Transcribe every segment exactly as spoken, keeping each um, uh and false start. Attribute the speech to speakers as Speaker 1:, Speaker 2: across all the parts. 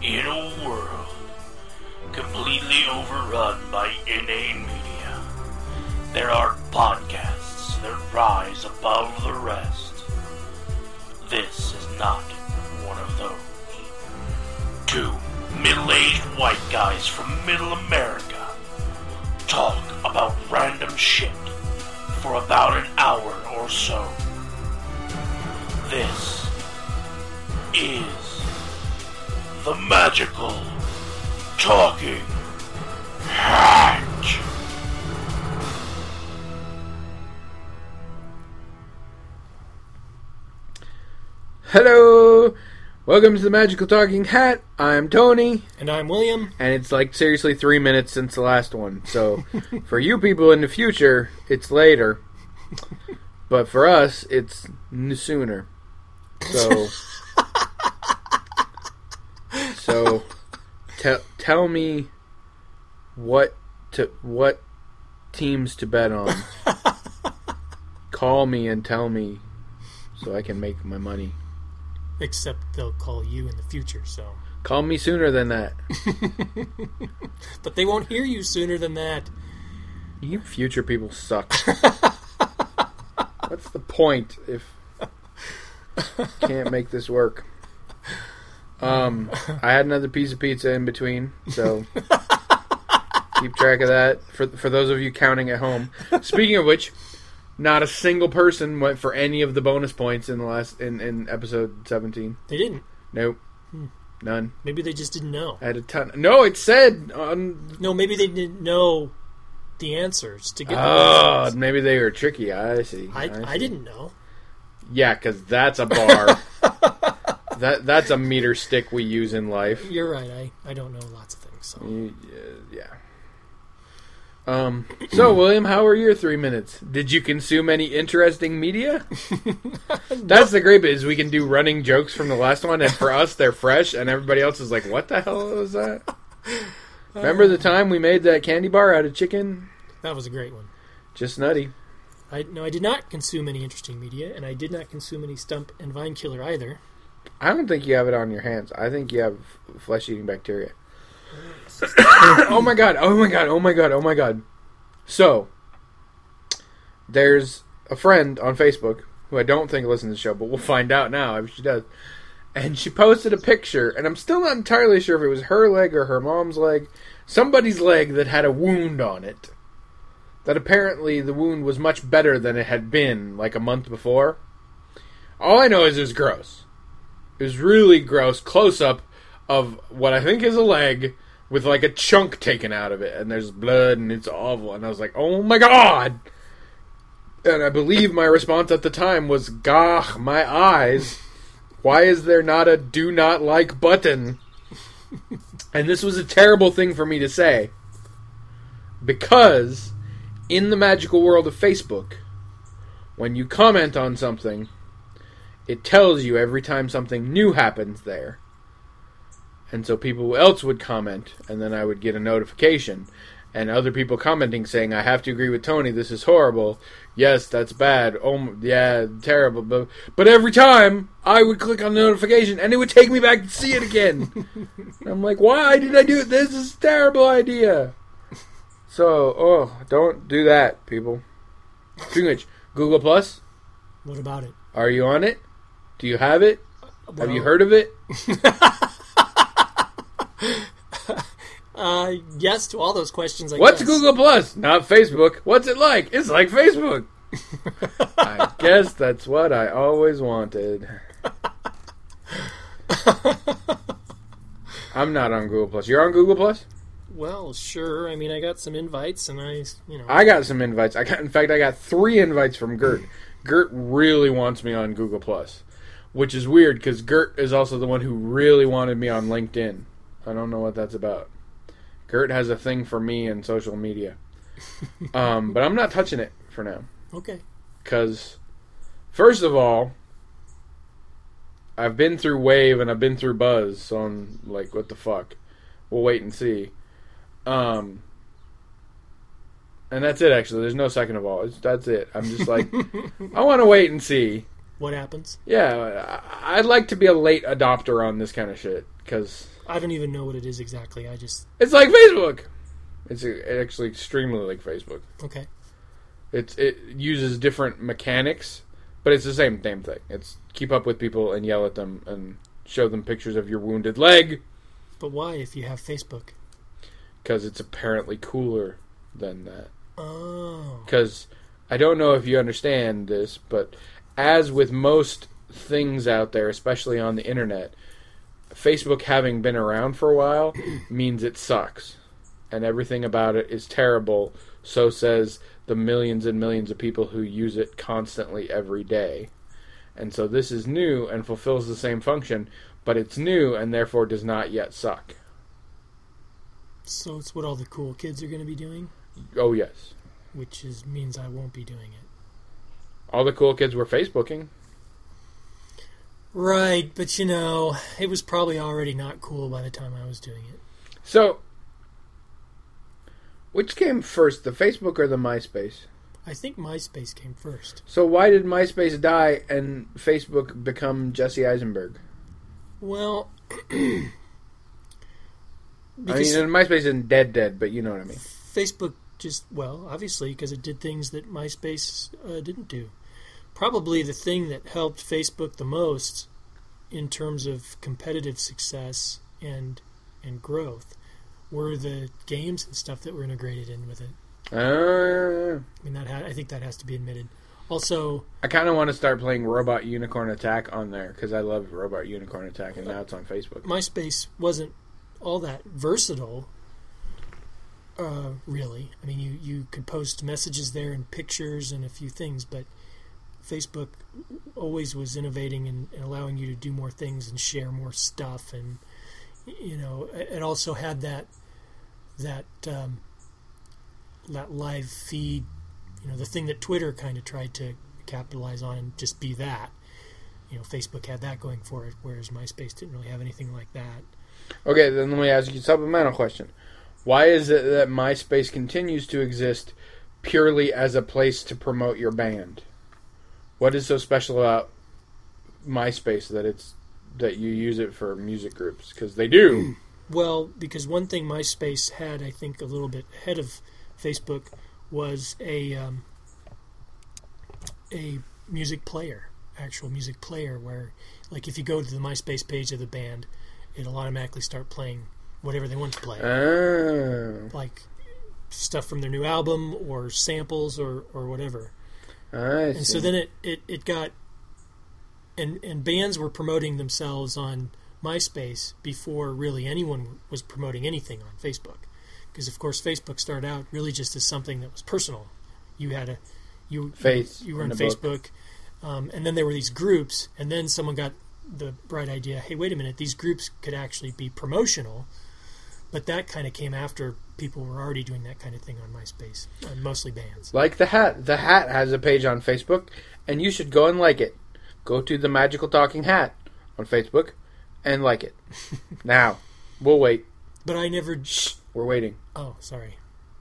Speaker 1: In a world completely overrun by inane media, there are podcasts that rise above the rest. This is not one of those. Two middle-aged white guys from middle America talk about random shit for about an hour or so. This is the Magical Talking Hat.
Speaker 2: Hello! Welcome to the Magical Talking Hat. I'm Tony.
Speaker 3: And I'm William.
Speaker 2: And it's like seriously three minutes since the last one. So for you people in the future, it's later. But for us, it's n- sooner. So, so te- tell me what to what teams to bet on. Call me and tell me so I can make my money.
Speaker 3: Except they'll call you in the future, so.
Speaker 2: Call me sooner than that.
Speaker 3: But they won't hear you sooner than that.
Speaker 2: You future people suck. What's the point if can't make this work? Um, I had another piece of pizza in between, so keep track of that. For for those of you counting at home. Speaking of which, not a single person went for any of the bonus points in the last in, in episode seventeen.
Speaker 3: They didn't.
Speaker 2: Nope,
Speaker 3: hmm.
Speaker 2: none.
Speaker 3: Maybe they just didn't know.
Speaker 2: I had a ton. No, it said on.
Speaker 3: No, maybe they didn't know the answers to get the
Speaker 2: Oh,
Speaker 3: answers.
Speaker 2: maybe they were tricky. I see.
Speaker 3: I,
Speaker 2: I, see.
Speaker 3: I didn't know.
Speaker 2: Yeah, because that's a bar. that That's a meter stick we use in life.
Speaker 3: You're right. I, I don't know lots of things. So.
Speaker 2: You, uh, yeah. Um. So, William, how were your three minutes? Did you consume any interesting media? That's the great bit, is we can do running jokes from the last one, and for us, they're fresh, and everybody else is like, what the hell was that? Remember the time we made that candy bar out of chicken?
Speaker 3: That was a great one.
Speaker 2: Just nutty.
Speaker 3: I No, I did not consume any interesting media, and I did not consume any Stump and Vine Killer either.
Speaker 2: I don't think you have it on your hands. I think you have flesh-eating bacteria. Oh my god, oh my god, oh my god, oh my god. So, there's a friend on Facebook who I don't think listens to the show, but we'll find out now if she does. And she posted a picture, and I'm still not entirely sure if it was her leg or her mom's leg. Somebody's leg that had a wound on it. That apparently the wound was much better than it had been like a month before. All I know is it was gross. It was really gross. Close up of what I think is a leg with like a chunk taken out of it, and there's blood, and it's awful. And I was like, oh my god! And I believe my response at the time was, gah, my eyes. Why is there not a do not like button? And this was a terrible thing for me to say. Because in the magical world of Facebook, when you comment on something, it tells you every time something new happens there. And so people else would comment, and then I would get a notification. And other people commenting saying, I have to agree with Tony, this is horrible. Yes, that's bad. Oh, yeah, terrible. But, but every time, I would click on the notification, and it would take me back to see it again. I'm like, why did I do it? This is a terrible idea. So, oh, don't do that, people. Speaking of which, Google Plus?
Speaker 3: What about it?
Speaker 2: Are you on it? Do you have it?
Speaker 3: Well,
Speaker 2: have you heard of it?
Speaker 3: uh, yes to all those questions, I
Speaker 2: What's
Speaker 3: guess.
Speaker 2: Google Plus? Not Facebook. What's it like? It's like Facebook. I guess that's what I always wanted. I'm not on Google Plus. You're on Google Plus?
Speaker 3: Well, sure. I mean, I got some invites, and I, you know...
Speaker 2: I got some invites. I got, in fact, I got three invites from Gert. Gert really wants me on Google Plus, which is weird, because Gert is also the one who really wanted me on LinkedIn. I don't know what that's about. Gert has a thing for me and social media. Um, but I'm not touching it for now.
Speaker 3: Okay.
Speaker 2: Because, first of all, I've been through Wave and I've been through Buzz, so I'm like, what the fuck? We'll wait and see. Um, and that's it, actually. There's no second of all. It's, that's it. I'm just like, I want to wait and see.
Speaker 3: What happens?
Speaker 2: Yeah, I'd like to be a late adopter on this kind of shit, because...
Speaker 3: I don't even know what it is exactly. I just...
Speaker 2: It's like Facebook. It's actually extremely like Facebook.
Speaker 3: Okay.
Speaker 2: It's It uses different mechanics, but it's the same damn thing. It's keep up with people and yell at them and show them pictures of your wounded leg.
Speaker 3: But why if you have Facebook?
Speaker 2: Because it's apparently cooler than that.
Speaker 3: Oh.
Speaker 2: Because I don't know if you understand this, but as with most things out there, especially on the internet, Facebook having been around for a while means it sucks. And everything about it is terrible, so says the millions and millions of people who use it constantly every day. And so this is new and fulfills the same function, but it's new and therefore does not yet suck.
Speaker 3: So it's what all the cool kids are going to be doing?
Speaker 2: Oh, yes.
Speaker 3: Which is means I won't be doing it.
Speaker 2: All the cool kids were Facebooking.
Speaker 3: Right, but you know, it was probably already not cool by the time I was doing it.
Speaker 2: So, which came first, the Facebook or the MySpace?
Speaker 3: I think MySpace came first.
Speaker 2: So why did MySpace die and Facebook become Jesse Eisenberg?
Speaker 3: Well,
Speaker 2: I mean, MySpace isn't dead dead, but you know what I mean.
Speaker 3: Facebook just, well, obviously, because it did things that MySpace uh, didn't do. Probably the thing that helped Facebook the most in terms of competitive success and and growth were the games and stuff that were integrated in with it.
Speaker 2: Uh,
Speaker 3: I mean, that ha- I think that has to be admitted. Also,
Speaker 2: I kind of want to start playing Robot Unicorn Attack on there because I love Robot Unicorn Attack, and now it's on Facebook.
Speaker 3: MySpace wasn't all that versatile, uh, really. I mean, you, you could post messages there and pictures and a few things, but Facebook always was innovating and, and allowing you to do more things and share more stuff, and you know, it also had that that um, that live feed, you know, the thing that Twitter kind of tried to capitalize on and just be that. You know, Facebook had that going for it, whereas MySpace didn't really have anything like that.
Speaker 2: Okay, then let me ask you a supplemental question. Why is it that MySpace continues to exist purely as a place to promote your band? What is so special about MySpace that it's that you use it for music groups? Because they do.
Speaker 3: Well, because one thing MySpace had, I think, a little bit ahead of Facebook was a um, a music player, actual music player, where, like, if you go to the MySpace page of the band, it'll automatically start playing whatever they want to play.
Speaker 2: Oh.
Speaker 3: Like stuff from their new album or samples or, or whatever.
Speaker 2: I see.
Speaker 3: And so then it, it, it got... And, and bands were promoting themselves on MySpace before really anyone was promoting anything on Facebook. Because, of course, Facebook started out really just as something that was personal. You had a... You,
Speaker 2: Face
Speaker 3: you were
Speaker 2: in
Speaker 3: on
Speaker 2: the
Speaker 3: Facebook, um, and then there were these groups, and then someone got the bright idea, hey, wait a minute, these groups could actually be promotional, but that kind of came after people were already doing that kind of thing on MySpace, uh, mostly bands.
Speaker 2: Like The Hat. The Hat has a page on Facebook, and you should go and like it. Go to the Magical Talking Hat on Facebook and like it. Now, we'll wait.
Speaker 3: But I never...
Speaker 2: Shh, we're waiting.
Speaker 3: Oh, sorry.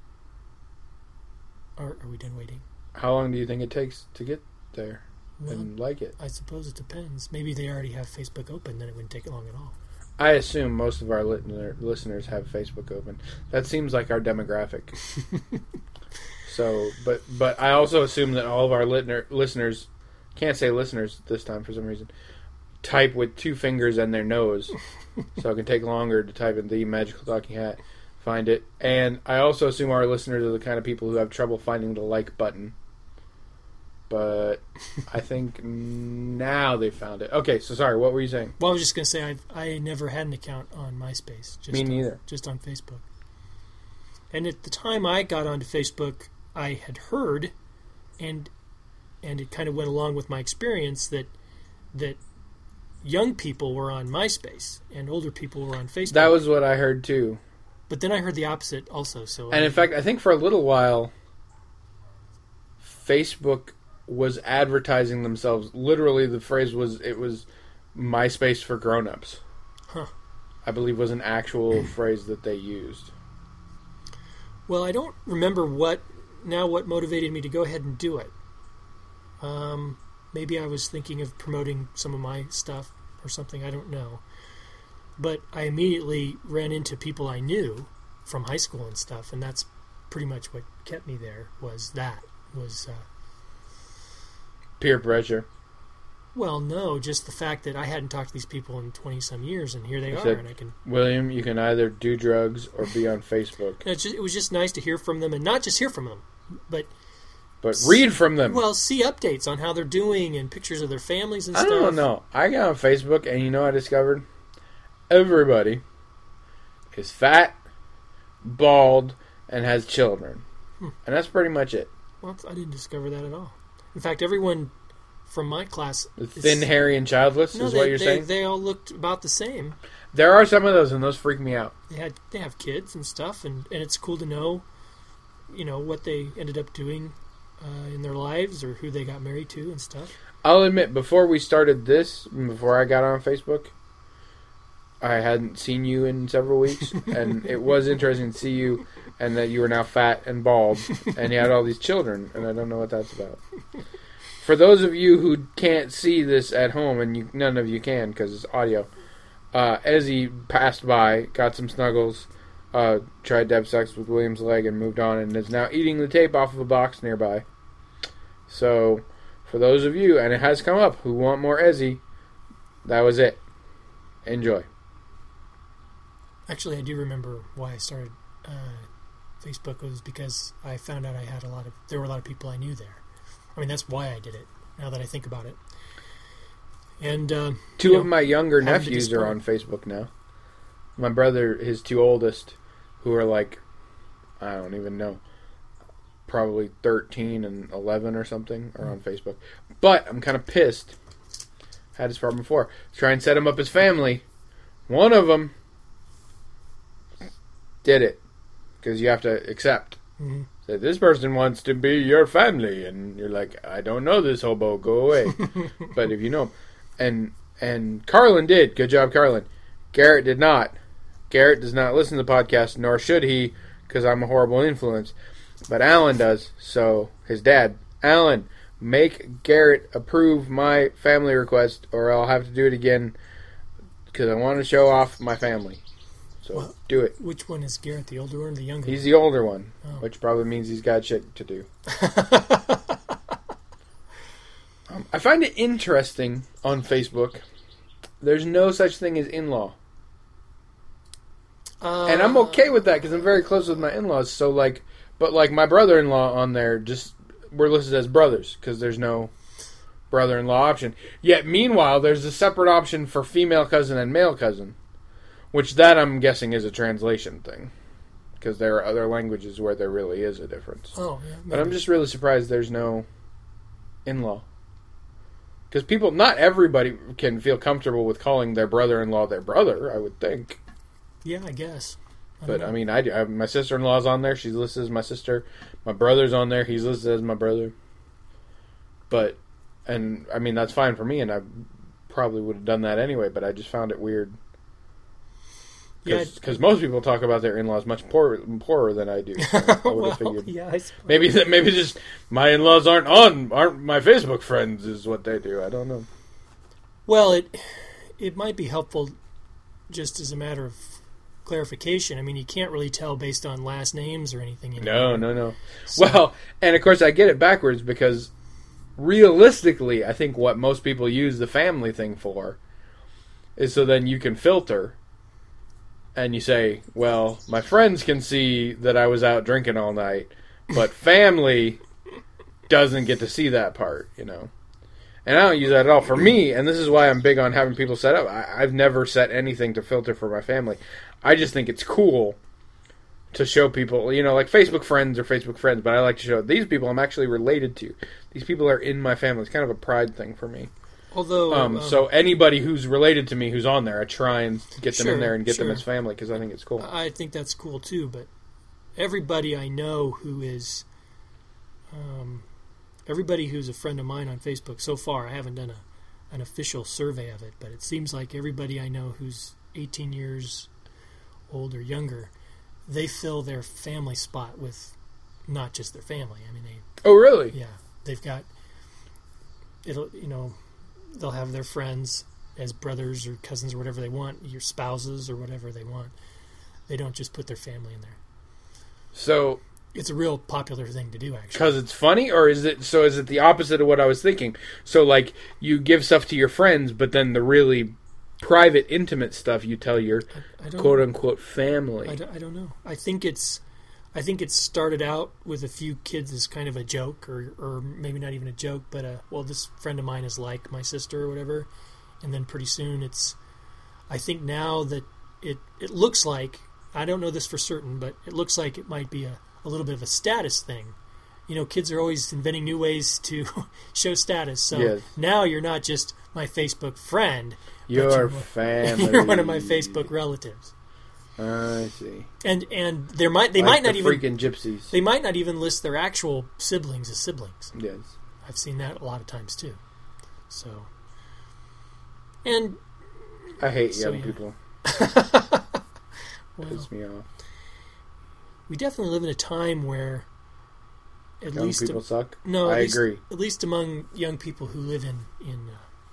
Speaker 3: Are, are we done waiting?
Speaker 2: How long do you think it takes to get there
Speaker 3: Well,
Speaker 2: and like it?
Speaker 3: I suppose it depends. Maybe they already have Facebook open, then it wouldn't take long at all.
Speaker 2: I assume most of our listener, listeners have Facebook open. That seems like our demographic. So, but but I also assume that all of our listener, listeners, can't say listeners this time for some reason, type with two fingers and their nose. So it can take longer to type in the Magical Talking Hat, find it. And I also assume our listeners are the kind of people who have trouble finding the like button. But I think now they found it. Okay, so sorry, what were you saying?
Speaker 3: Well, I was just going to say I've, I never had an account on MySpace. Just
Speaker 2: Me
Speaker 3: on,
Speaker 2: neither.
Speaker 3: Just on Facebook. And at the time I got onto Facebook, I had heard, and and it kind of went along with my experience, that that young people were on MySpace and older people were on Facebook.
Speaker 2: That was what I heard too.
Speaker 3: But then I heard the opposite also. So
Speaker 2: And
Speaker 3: I,
Speaker 2: in fact, I think for a little while, Facebook was advertising themselves. Literally, the phrase was, it was MySpace for grown-ups.
Speaker 3: Huh.
Speaker 2: I believe was an actual phrase that they used.
Speaker 3: Well, I don't remember what now what motivated me to go ahead and do it. Um, maybe I was thinking of promoting some of my stuff or something. I don't know. but I immediately ran into people I knew from high school and stuff, and that's pretty much what kept me there. Was that was uh,
Speaker 2: peer pressure?
Speaker 3: Well, no, just the fact that I hadn't talked to these people in twenty some years, and here they
Speaker 2: I
Speaker 3: are,
Speaker 2: said,
Speaker 3: and I can.
Speaker 2: William, you can either do drugs or be on Facebook.
Speaker 3: It's just, it was just nice to hear from them, and not just hear from them, but
Speaker 2: but read from them.
Speaker 3: Well, see updates on how they're doing and pictures of their families and
Speaker 2: I
Speaker 3: stuff.
Speaker 2: don't know. I got on Facebook, and you know what I discovered? Everybody is fat, bald, and has children.
Speaker 3: Hmm.
Speaker 2: And that's pretty much it.
Speaker 3: Well, I didn't discover that at all. In fact, everyone from my class...
Speaker 2: The thin, is, hairy, and childless
Speaker 3: no,
Speaker 2: is
Speaker 3: they,
Speaker 2: what you're
Speaker 3: they,
Speaker 2: saying?
Speaker 3: They all looked about the same.
Speaker 2: There are some of those, and those freak me out.
Speaker 3: They had they have kids and stuff, and, and it's cool to know, you know, what they ended up doing uh, in their lives or who they got married to and stuff.
Speaker 2: I'll admit, before we started this, before I got on Facebook, I hadn't seen you in several weeks, and it was interesting to see you, and that you were now fat and bald, and you had all these children, and I don't know what that's about. For those of you who can't see this at home, and you, none of you can because it's audio, uh, Ezzy passed by, got some snuggles, uh, tried to have sex with William's leg, and moved on, and is now eating the tape off of a box nearby. So, for those of you, and it has come up, who want more Ezzy, that was it. Enjoy.
Speaker 3: Actually, I do remember why I started uh, Facebook was because I found out I had a lot of, there were a lot of people I knew there. I mean, that's why I did it, now that I think about it. And uh,
Speaker 2: Two
Speaker 3: you know,
Speaker 2: of my younger nephews are on Facebook now. My brother, his two oldest, who are like, I don't even know, probably thirteen and eleven or something, are on Facebook. But I'm kind of pissed. Had this problem before. Try and set them up as family. One of them did it. Because you have to accept.
Speaker 3: Mm-hmm.
Speaker 2: So this person wants to be your family. And you're like, I don't know this hobo. Go away. But if you know him. And, and Carlin did. Good job, Carlin. Garrett did not. Garrett does not listen to the podcast, nor should he, because I'm a horrible influence. But Alan does. So, his dad. Alan, make Garrett approve my family request, or I'll have to do it again, because I want to show off my family. So, well, do it.
Speaker 3: Which one is Garrett, the older one or the younger
Speaker 2: He's
Speaker 3: one?
Speaker 2: the older one,
Speaker 3: oh.
Speaker 2: which probably means he's got shit to do. um, I find it interesting on Facebook, there's no such thing as in-law. Uh, and I'm okay with that, because I'm very close with my in-laws, so like, but like my brother-in-law on there, just, we're listed as brothers, because there's no brother-in-law option. Yet, meanwhile, there's a separate option for female cousin and male cousin. Which that I'm guessing is a translation thing. Because there are other languages where there really is a difference.
Speaker 3: Oh, yeah. Maybe.
Speaker 2: But I'm just really surprised there's no in-law. Because people, not everybody can feel comfortable with calling their brother-in-law their brother, I would think.
Speaker 3: Yeah, I guess. I
Speaker 2: but, I mean, I do. I, my sister-in-law's on there. She's listed as my sister. My brother's on there. He's listed as my brother. But, and, I mean, that's fine for me, and I probably would have done that anyway, but I just found it weird. Because yeah, most people talk about their in-laws much poorer, poorer than I do. So I would
Speaker 3: well,
Speaker 2: have figured.
Speaker 3: Yeah, I suppose.
Speaker 2: Maybe that, maybe just my in-laws aren't on, aren't my Facebook friends is what they do. I don't know.
Speaker 3: Well, it it might be helpful just as a matter of clarification. I mean, you can't really tell based on last names or anything anymore.
Speaker 2: No, no, no.
Speaker 3: So,
Speaker 2: well, and of course I get it backwards because realistically, I think what most people use the family thing for is so then you can filter. And you say, well, my friends can see that I was out drinking all night, but family doesn't get to see that part, you know. And I don't use that at all. For me, and this is why I'm big on having people set up, I, I've never set anything to filter for my family. I just think it's cool to show people, you know, like Facebook friends or Facebook friends, but I like to show these people I'm actually related to. These people are in my family. It's kind of a pride thing for me.
Speaker 3: Although,
Speaker 2: um,
Speaker 3: um,
Speaker 2: so anybody who's related to me who's on there, I try and get them
Speaker 3: sure,
Speaker 2: in there and get
Speaker 3: sure.
Speaker 2: them as family because I think it's cool.
Speaker 3: I think that's cool too. But everybody I know who is, um, everybody who's a friend of mine on Facebook so far, I haven't done a an official survey of it, but it seems like everybody I know who's eighteen years old or younger, they fill their family spot with not just their family. I mean, they.
Speaker 2: Oh, really?
Speaker 3: Yeah, they've got. It'll you know. They'll have their friends, as brothers or cousins or whatever they want, your spouses or whatever they want. They don't just put their family in there.
Speaker 2: So
Speaker 3: it's a real popular thing to do, actually.
Speaker 2: Because it's funny, or is it so? Is it the opposite of what I was thinking? So, like, you give stuff to your friends, but then the really private, intimate stuff you tell your
Speaker 3: I, I don't
Speaker 2: quote unquote family.
Speaker 3: I don't, I don't know. I think it's. I think it started out with a few kids as kind of a joke, or, or maybe not even a joke, but a, well, this friend of mine is like my sister or whatever, and then pretty soon it's, I think now that it, it looks like, I don't know this for certain, but it looks like it might be a, a little bit of a status thing. You know, kids are always inventing new ways to show status, so
Speaker 2: yes.
Speaker 3: Now you're not just my Facebook friend,
Speaker 2: Your
Speaker 3: you're,
Speaker 2: family.
Speaker 3: You're one of my Facebook relatives.
Speaker 2: I see.
Speaker 3: And and there might they
Speaker 2: like
Speaker 3: might not
Speaker 2: the
Speaker 3: even
Speaker 2: freaking gypsies.
Speaker 3: They might not even list their actual siblings as siblings.
Speaker 2: Yes,
Speaker 3: I've seen that a lot of times too. So, and
Speaker 2: I hate
Speaker 3: so,
Speaker 2: young
Speaker 3: yeah.
Speaker 2: people.
Speaker 3: Well,
Speaker 2: Piss me off.
Speaker 3: We definitely live in a time where, at
Speaker 2: Young
Speaker 3: least
Speaker 2: people suck.
Speaker 3: no,
Speaker 2: I
Speaker 3: at least,
Speaker 2: agree.
Speaker 3: At least among young people who live in in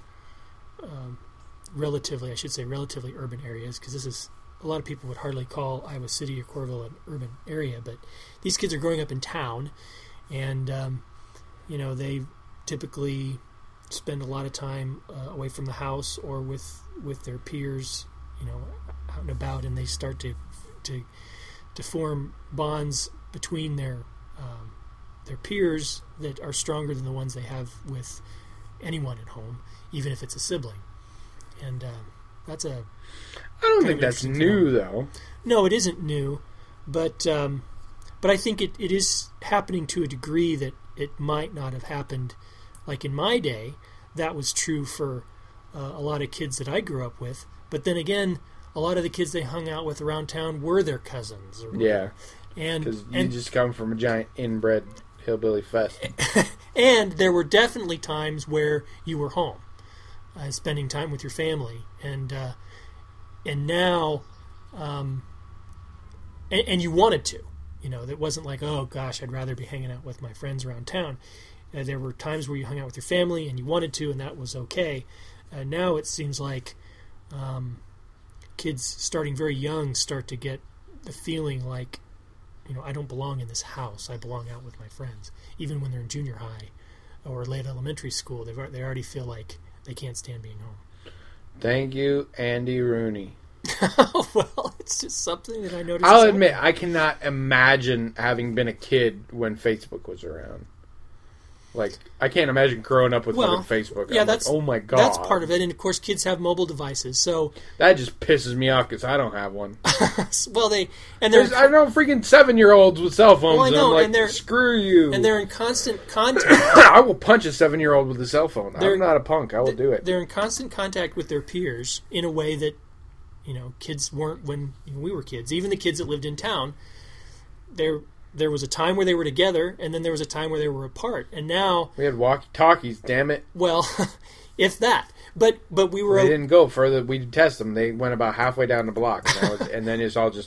Speaker 3: uh, um, relatively, I should say, relatively urban areas, because this is. A lot of people would hardly call Iowa City or Coralville an urban area, but these kids are growing up in town, and um, you know they typically spend a lot of time uh, away from the house or with with their peers, you know, out and about, and they start to to to form bonds between their um, their peers that are stronger than the ones they have with anyone at home, even if it's a sibling, and um, that's a
Speaker 2: I don't
Speaker 3: kind
Speaker 2: think
Speaker 3: of
Speaker 2: that's
Speaker 3: interesting
Speaker 2: new,
Speaker 3: phenomenon.
Speaker 2: though.
Speaker 3: No, it isn't new, but um, but I think it, it is happening to a degree that it might not have happened. Like in my day, that was true for uh, a lot of kids that I grew up with. But then again, a lot of the kids they hung out with around town were their cousins. Or
Speaker 2: Yeah,
Speaker 3: and
Speaker 2: because you
Speaker 3: and,
Speaker 2: just come from a giant inbred hillbilly fest.
Speaker 3: and there were definitely times where you were home, uh, spending time with your family, and uh, and now, um, and, and you wanted to, you know, that wasn't like, oh gosh, I'd rather be hanging out with my friends around town. Uh, there were times where you hung out with your family and you wanted to, and that was okay. Uh, now it seems like um, kids starting very young start to get the feeling like, you know, I don't belong in this house. I belong out with my friends. Even when they're in junior high or late elementary school, they they already feel like they can't stand being home.
Speaker 2: Thank you, Andy Rooney.
Speaker 3: Well, it's just something that I noticed.
Speaker 2: I'll admit, I cannot imagine having been a kid when Facebook was around. Like, I can't imagine growing up with
Speaker 3: Well,
Speaker 2: fucking Facebook.
Speaker 3: yeah,
Speaker 2: I'm
Speaker 3: that's
Speaker 2: like, oh my god,
Speaker 3: that's part of it. And of course, kids have mobile devices, so
Speaker 2: that just pisses me off because I don't have one.
Speaker 3: well, they and they're
Speaker 2: There's, I know freaking seven year olds with cell phones,
Speaker 3: Well, I
Speaker 2: and
Speaker 3: know,
Speaker 2: I'm like,
Speaker 3: and they're-
Speaker 2: screw you.
Speaker 3: and they're in constant contact.
Speaker 2: I will punch a seven year old with a cell phone.
Speaker 3: They're-
Speaker 2: I'm not a punk. I will do it.
Speaker 3: They're in constant contact with their peers in a way that, you know, kids weren't when you know, we were kids. Even the kids that lived in town, there there was a time where they were together, and then there was a time where they were apart. And now,
Speaker 2: We had walkie talkies. Damn it!
Speaker 3: well, if that. But but we were
Speaker 2: They didn't go further. We test them. They went about halfway down the block, and, that was, and then it's all just.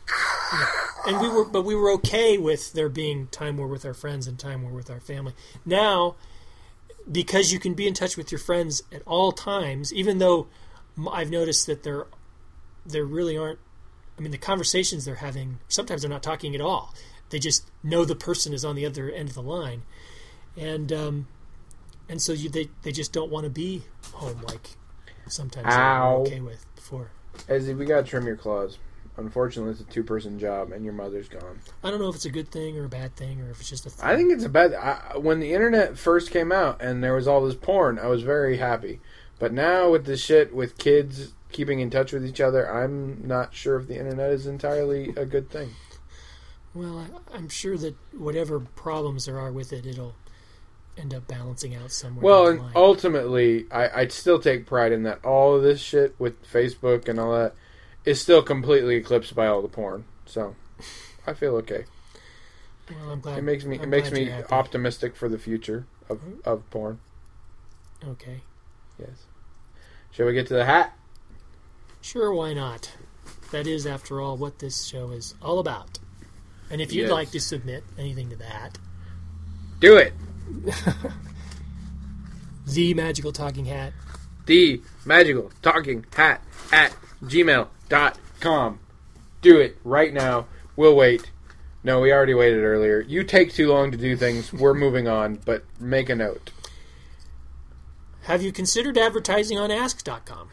Speaker 3: and we were but we were okay with there being time where with our friends and time where with our family. Now, because you can be in touch with your friends at all times, even though m- I've noticed that there there really aren't. I mean, the conversations they're having, sometimes they're not talking at all. They just know the person is on the other end of the line, and um, and so you, they they just don't want to be home like sometimes they
Speaker 2: Ow.
Speaker 3: were okay with before.
Speaker 2: Ezzy, we gotta trim your claws. Unfortunately, it's a two-person job, and your mother's gone.
Speaker 3: I don't know if it's a good thing or a bad thing, or if it's just a thing.
Speaker 2: I think it's a bad. I, when the internet first came out and there was all this porn, I was very happy. But now with this shit with kids keeping in touch with each other, I'm not sure if the internet is entirely a good thing.
Speaker 3: Well, I, I'm sure that whatever problems there are with it, it'll end up balancing out somewhere.
Speaker 2: Well,
Speaker 3: down
Speaker 2: and
Speaker 3: the line.
Speaker 2: ultimately, I, I'd still take pride in that all of this shit with Facebook and all that is still completely eclipsed by all the porn. So, I feel okay.
Speaker 3: Well, I'm glad.
Speaker 2: It makes me
Speaker 3: I'm
Speaker 2: it makes
Speaker 3: glad
Speaker 2: me
Speaker 3: you're happy.
Speaker 2: optimistic for the future of, of porn.
Speaker 3: Okay.
Speaker 2: Yes. Shall we get to the hat?
Speaker 3: Sure, why not? That is, after all, what this show is all about. And if you'd
Speaker 2: Yes.
Speaker 3: like to submit anything to that,
Speaker 2: Do it.
Speaker 3: the magical talking hat
Speaker 2: the magical talking hat at gmail dot com. Do it right now. We'll wait. No, we already waited earlier. You take too long to do things. We're moving on, but make a note.
Speaker 3: Have you considered advertising on ask dot com?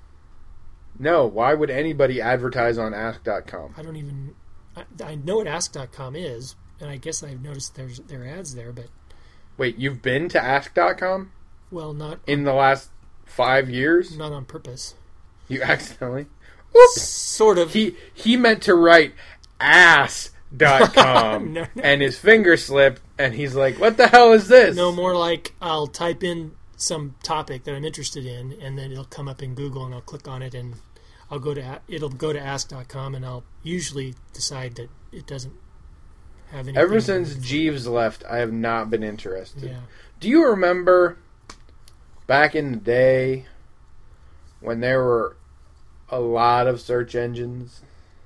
Speaker 2: No, why would anybody advertise on ask dot com?
Speaker 3: I don't even... I, I know what ask dot com is, and I guess I've noticed there's there are ads there, but...
Speaker 2: Wait, you've been to ask dot com?
Speaker 3: Well, not...
Speaker 2: In the last five years?
Speaker 3: Not on purpose.
Speaker 2: You accidentally? Whoops!
Speaker 3: Sort of.
Speaker 2: He, he meant to write ass dot com,
Speaker 3: no, no.
Speaker 2: and his finger slipped, and he's like, what the hell is this?
Speaker 3: No, more like I'll type in some topic that I'm interested in, and then it'll come up in Google, and I'll click on it, and I'll go to it'll go to ask dot com, and I'll usually decide that it doesn't have anything.
Speaker 2: Ever since Jeeves left, I have not been interested.
Speaker 3: Yeah.
Speaker 2: Do you remember back in the day when there were a lot of search engines?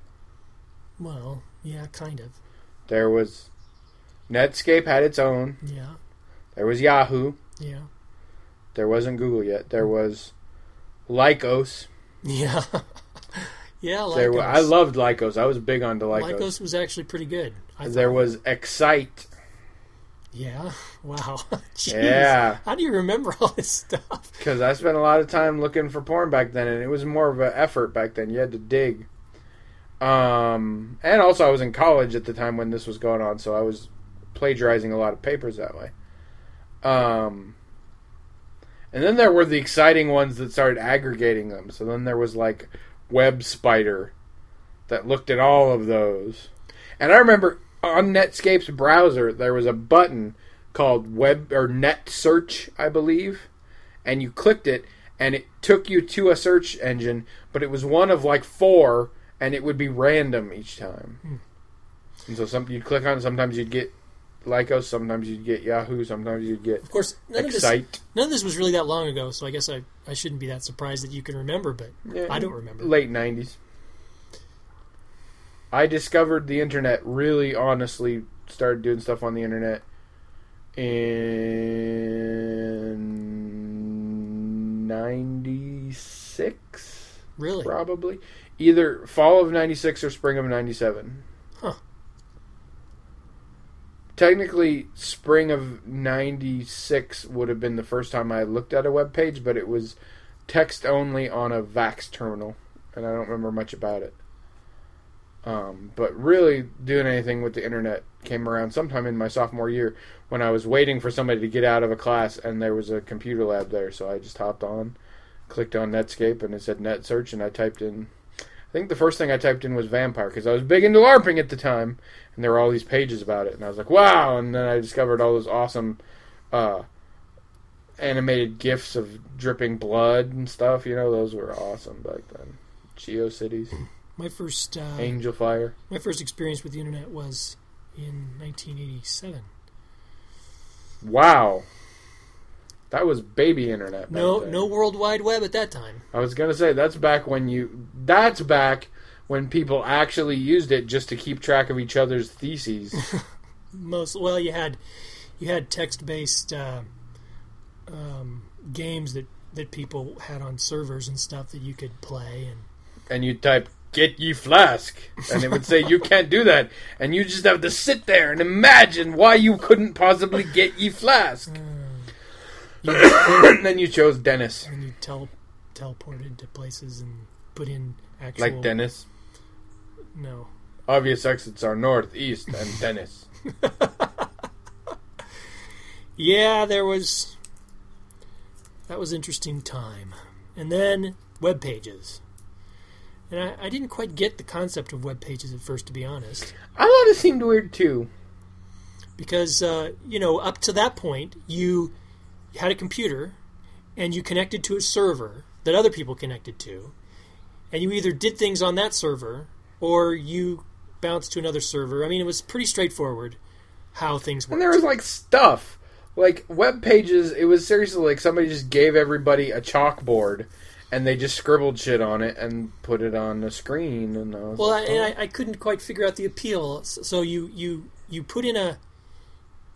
Speaker 3: Well, yeah, kind of.
Speaker 2: There was Netscape had its own.
Speaker 3: Yeah.
Speaker 2: There was Yahoo.
Speaker 3: Yeah.
Speaker 2: There wasn't Google yet. There was Lycos.
Speaker 3: Yeah. yeah, Lycos.
Speaker 2: There were, I loved Lycos. I was big on Lycos.
Speaker 3: Lycos was actually pretty good. I
Speaker 2: there
Speaker 3: thought.
Speaker 2: was Excite.
Speaker 3: Yeah. Wow. Jeez.
Speaker 2: Yeah.
Speaker 3: How do you remember all this stuff?
Speaker 2: Because I spent a lot of time looking for porn back then, and it was more of an effort back then. You had to dig. Um, and also I was in college at the time when this was going on, so I was plagiarizing a lot of papers that way. Um, and then there were the exciting ones that started aggregating them. So then there was like Web Spider that looked at all of those. And I remember on Netscape's browser there was a button called Web or Net Search, I believe, and you clicked it and it took you to a search engine, but it was one of like four, and it would be random each time. Hmm. And so some you'd click on it, sometimes you'd get Lycos, sometimes you'd get Yahoo, sometimes you'd get
Speaker 3: Of course, none
Speaker 2: Excite.
Speaker 3: of this none of this was really that long ago, so I guess I, I shouldn't be that surprised that you can remember, but
Speaker 2: yeah,
Speaker 3: I don't remember.
Speaker 2: Late nineties. I discovered the internet, really honestly started doing stuff on the internet in ninety-six.
Speaker 3: Really?
Speaker 2: Probably. Either fall of ninety-six or spring of ninety-seven.
Speaker 3: Huh.
Speaker 2: Technically, spring of ninety-six would have been the first time I looked at a web page, but it was text only on a VAX terminal, and I don't remember much about it. Um, but really doing anything with the internet came around sometime in my sophomore year when I was waiting for somebody to get out of a class, and there was a computer lab there, so I just hopped on, clicked on Netscape, and it said Net Search, and I typed in, I think the first thing I typed in was vampire, because I was big into LARPing at the time, and there were all these pages about it, and I was like, wow, and then I discovered all those awesome uh, animated GIFs of dripping blood and stuff, you know, those were awesome back then. GeoCities.
Speaker 3: My first uh,
Speaker 2: Angel Fire.
Speaker 3: My first experience with the internet was in nineteen eighty-seven.
Speaker 2: Wow. That was baby internet back
Speaker 3: No,
Speaker 2: then.
Speaker 3: no World Wide Web at that time.
Speaker 2: I was gonna say that's back when you. That's back when people actually used it just to keep track of each other's theses.
Speaker 3: Most well, you had you had text-based uh, um, games that, that people had on servers and stuff that you could play, and
Speaker 2: and you type "get ye flask," and it would say you can't do that, and you just have to sit there and imagine why you couldn't possibly get ye flask.
Speaker 3: Uh,
Speaker 2: and then you chose Dennis.
Speaker 3: And you tel- teleported to places and put in actual...
Speaker 2: Like Dennis?
Speaker 3: No.
Speaker 2: Obvious exits are north, east, and Dennis.
Speaker 3: Yeah, there was... That was interesting time. And then web pages. And I, I didn't quite get the concept of web pages at first, to be honest.
Speaker 2: I thought it seemed weird, too.
Speaker 3: Because, uh, you know, up to that point, you... You had a computer, and you connected to a server that other people connected to, and you either did things on that server, or you bounced to another server. I mean, it was pretty straightforward how things worked.
Speaker 2: And there was, like, stuff. Like, web pages, it was seriously like somebody just gave everybody a chalkboard, and they just scribbled shit on it and put it on the screen. And I was
Speaker 3: well,
Speaker 2: like,
Speaker 3: I, and I, I couldn't quite figure out the appeal. So you, you, you put in a...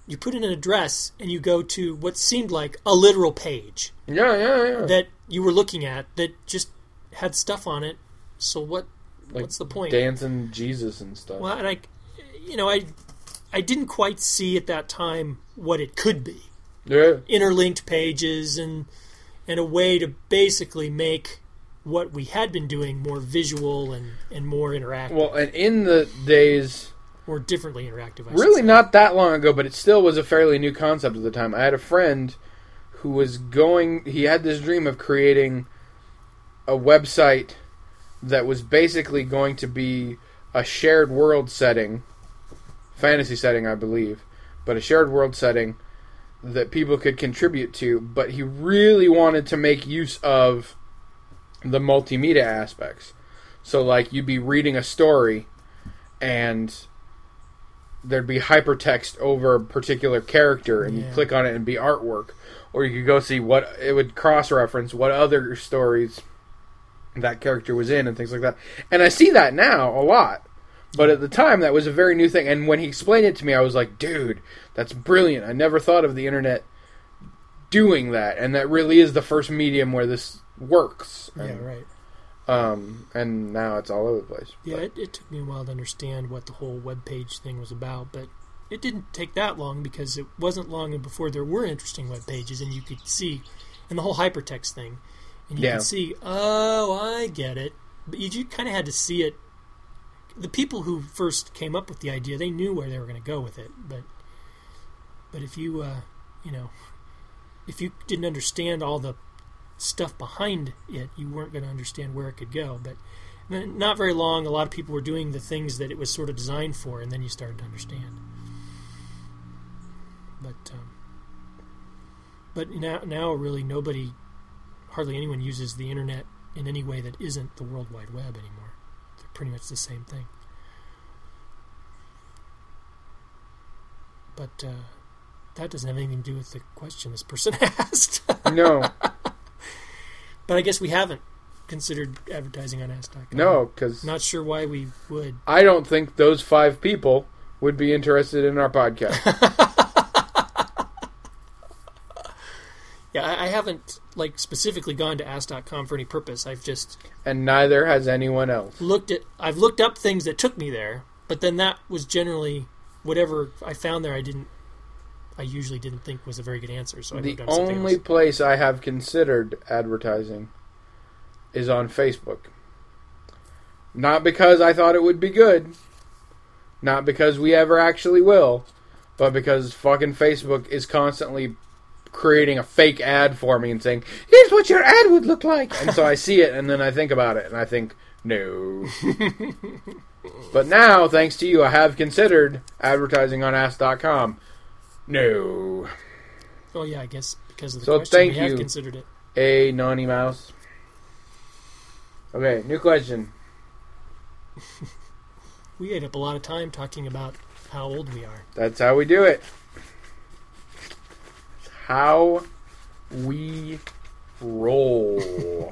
Speaker 3: you put in an address and you go to what seemed like a literal page.
Speaker 2: Yeah, yeah, yeah.
Speaker 3: That you were looking at that just had stuff on it. So what?
Speaker 2: Like
Speaker 3: what's the point?
Speaker 2: Dancing Jesus and stuff.
Speaker 3: Well, and I, you know, I, I didn't quite see at that time what it could be.
Speaker 2: Yeah.
Speaker 3: Interlinked pages and and a way to basically make what we had been doing more visual and, and more interactive.
Speaker 2: Well, and in the days...
Speaker 3: Or differently interactive, I should
Speaker 2: Really
Speaker 3: say.
Speaker 2: not that long ago, but it still was a fairly new concept at the time. I had a friend who was going... He had this dream of creating a website that was basically going to be a shared world setting, fantasy setting, I believe, but a shared world setting that people could contribute to, but he really wanted to make use of the multimedia aspects. So, like, you'd be reading a story, and there'd be hypertext over a particular character, and
Speaker 3: Yeah.
Speaker 2: you click on it and be artwork. Or you could go see what, it would cross-reference what other stories that character was in and things like that. And I see that now a lot. But at the time, that was a very new thing. And when he explained it to me, I was like, dude, that's brilliant. I never thought of the internet doing that. And that really is the first medium where this works.
Speaker 3: Yeah,
Speaker 2: and,
Speaker 3: right.
Speaker 2: Um, and now it's all over the place.
Speaker 3: Yeah, it, it took me a while to understand what the whole web page thing was about, but it didn't take that long because it wasn't long before there were interesting web pages, and you could see, and the whole hypertext thing, and you
Speaker 2: Yeah.
Speaker 3: could see, oh, I get it. But you, you kind of had to see it. The people who first came up with the idea, they knew where they were going to go with it, but but if you, uh, you know, if you didn't understand all the stuff behind it, you weren't going to understand where it could go. But not very long, a lot of people were doing the things that it was sort of designed for, and then you started to understand. But um, but now, now really nobody, hardly anyone uses the internet in any way that isn't the World Wide Web anymore. They're pretty much the same thing. But uh, that doesn't have anything to do with the question this person asked.
Speaker 2: No.
Speaker 3: But I guess we haven't considered advertising on Ask dot com.
Speaker 2: No, because
Speaker 3: Not sure why we would.
Speaker 2: I don't think those five people would be interested in our podcast.
Speaker 3: Yeah, I, I haven't like specifically gone to Ask dot com for any purpose. I've just
Speaker 2: And neither has anyone else.
Speaker 3: looked at. I've looked up things that took me there, but then that was generally whatever I found there. I didn't. I usually didn't think was a very good answer. So I
Speaker 2: The
Speaker 3: moved on to something
Speaker 2: only
Speaker 3: else.
Speaker 2: place I have considered advertising is on Facebook. Not because I thought it would be good. Not because we ever actually will. But because fucking Facebook is constantly creating a fake ad for me and saying, here's what your ad would look like. And so I see it and then I think about it and I think, no. But now, thanks to you, I have considered advertising on Ask dot com. No.
Speaker 3: Oh yeah, I guess because of the
Speaker 2: So
Speaker 3: question,
Speaker 2: thank
Speaker 3: we have
Speaker 2: you.
Speaker 3: considered it.
Speaker 2: A Nonny Mouse. Okay, new question.
Speaker 3: We ate up a lot of time talking about how old we are.
Speaker 2: That's how we do it. It's how we roll.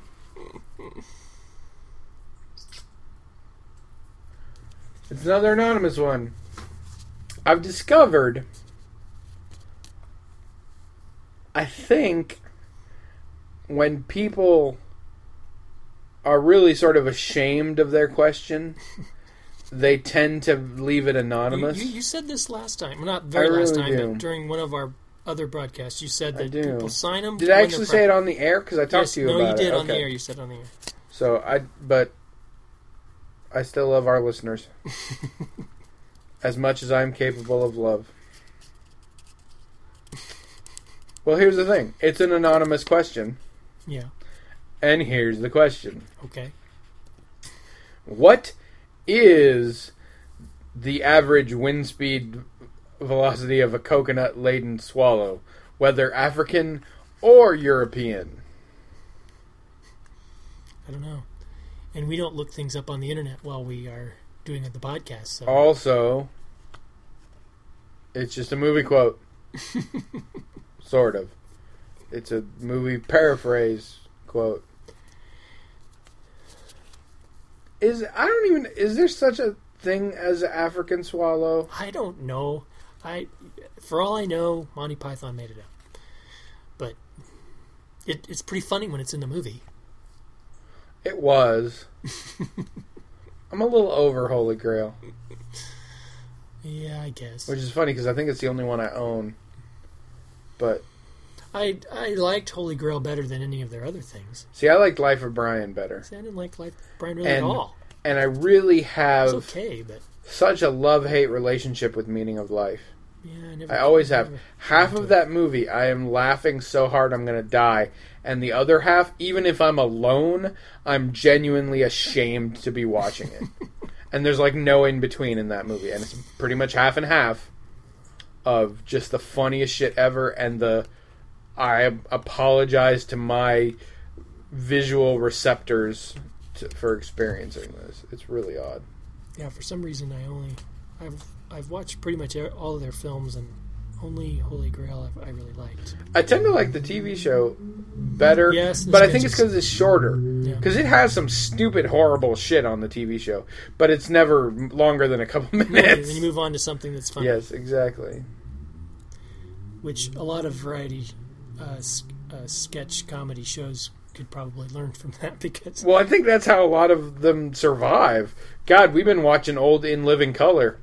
Speaker 2: It's another anonymous one. I've discovered, I think, when people are really sort of ashamed of their question, they tend to leave it
Speaker 3: You,
Speaker 2: anonymous.
Speaker 3: you, you said this last time, well, not very
Speaker 2: I
Speaker 3: last
Speaker 2: really
Speaker 3: time,
Speaker 2: do.
Speaker 3: but during one of our other broadcasts, you said
Speaker 2: I
Speaker 3: that
Speaker 2: do.
Speaker 3: people sign them.
Speaker 2: Did I actually say it on the air? Because I talked
Speaker 3: Yes,
Speaker 2: to you
Speaker 3: no,
Speaker 2: about
Speaker 3: you did
Speaker 2: it.
Speaker 3: on the
Speaker 2: Okay.
Speaker 3: air. You said it on the air.
Speaker 2: So I, but I still love our listeners as much as I'm capable of love. Well, here's the thing. It's an anonymous question,
Speaker 3: Yeah.
Speaker 2: and here's the question.
Speaker 3: Okay.
Speaker 2: What is the average wind speed velocity of a coconut-laden swallow, whether African or European?
Speaker 3: I don't know. And we don't look things up on the internet while we are doing the podcast. So.
Speaker 2: Also, it's just a movie quote. Sort of. It's a movie paraphrase quote. Is I don't even is there such a thing as an African swallow?
Speaker 3: I don't know. I, for all I know, Monty Python made it up. But it, it's pretty funny when it's in the movie.
Speaker 2: It was. I'm a little over Holy Grail.
Speaker 3: Yeah, I guess.
Speaker 2: Which is funny because I think it's the only one I own. But
Speaker 3: I I liked Holy Grail better than any of their other things.
Speaker 2: See, I liked Life of Brian better.
Speaker 3: See, I didn't like Life of Brian really
Speaker 2: and,
Speaker 3: at all.
Speaker 2: And I really have
Speaker 3: it's okay, but
Speaker 2: such a love-hate relationship with Meaning of Life.
Speaker 3: Yeah, I never.
Speaker 2: I always have.
Speaker 3: never
Speaker 2: Half of
Speaker 3: it.
Speaker 2: that movie, I am laughing so hard I'm going to die. And the other half, even if I'm alone, I'm genuinely ashamed to be watching it. And there's like no in-between in that movie. And it's pretty much half and half of just the funniest shit ever and the I apologize to my visual receptors to, for experiencing this. It's really odd.
Speaker 3: Yeah, for some reason I only... I've I've watched pretty much all of their films and only Holy Grail I, I really liked.
Speaker 2: I tend to like the T V show better,
Speaker 3: yes,
Speaker 2: but I think it's because it's shorter.
Speaker 3: Yeah.
Speaker 2: Because it has some stupid, horrible shit on the T V show, but it's never longer than a couple minutes.
Speaker 3: And then you move on to something that's funny.
Speaker 2: Yes, exactly.
Speaker 3: Which a lot of variety uh, uh, sketch comedy shows could probably learn from that because...
Speaker 2: Well, I think that's how a lot of them survive. God, we've been watching old In Living Color.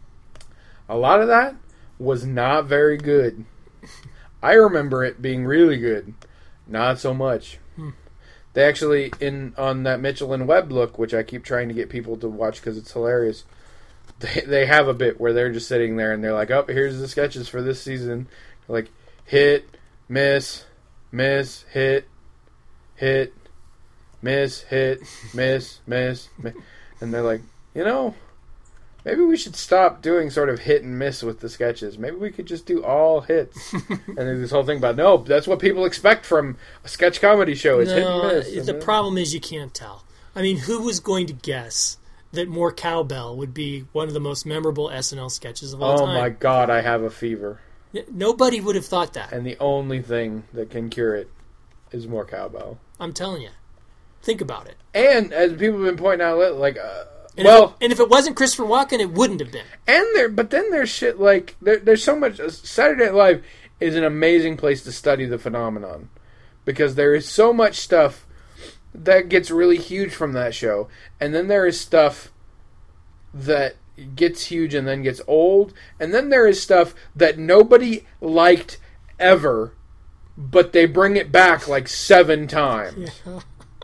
Speaker 2: A lot of that was not very good. I remember it being really good. Not so much.
Speaker 3: Hmm.
Speaker 2: They actually, in on that Mitchell and Webb look, which I keep trying to get people to watch because it's hilarious, they, they have a bit where they're just sitting there and they're like, oh, here's the sketches for this season. Like, hit, miss, miss, hit, hit, miss, hit, miss, miss, miss. And they're like, you know, maybe we should stop doing sort of hit and miss with the sketches. Maybe we could just do all hits. And there's this whole thing about, no, that's what people expect from a sketch comedy show is
Speaker 3: no,
Speaker 2: hit and miss.
Speaker 3: The
Speaker 2: and
Speaker 3: problem is you can't tell. I mean, who was going to guess that More Cowbell would be one of the most memorable S N L sketches of all
Speaker 2: oh
Speaker 3: time?
Speaker 2: Oh my God, I have a fever.
Speaker 3: Nobody would have thought that.
Speaker 2: And the only thing that can cure it is more cowbell.
Speaker 3: I'm telling you. Think about it.
Speaker 2: And, as people have been pointing out, like... Uh,
Speaker 3: And
Speaker 2: well,
Speaker 3: if it, and if it wasn't Christopher Walken, it wouldn't have been.
Speaker 2: And there, but then there's shit like there, there's so much. Saturday Night Live is an amazing place to study the phenomenon because there is so much stuff that gets really huge from that show, and then there is stuff that gets huge and then gets old, and then there is stuff that nobody liked ever, but they bring it back like seven times.
Speaker 3: Yeah.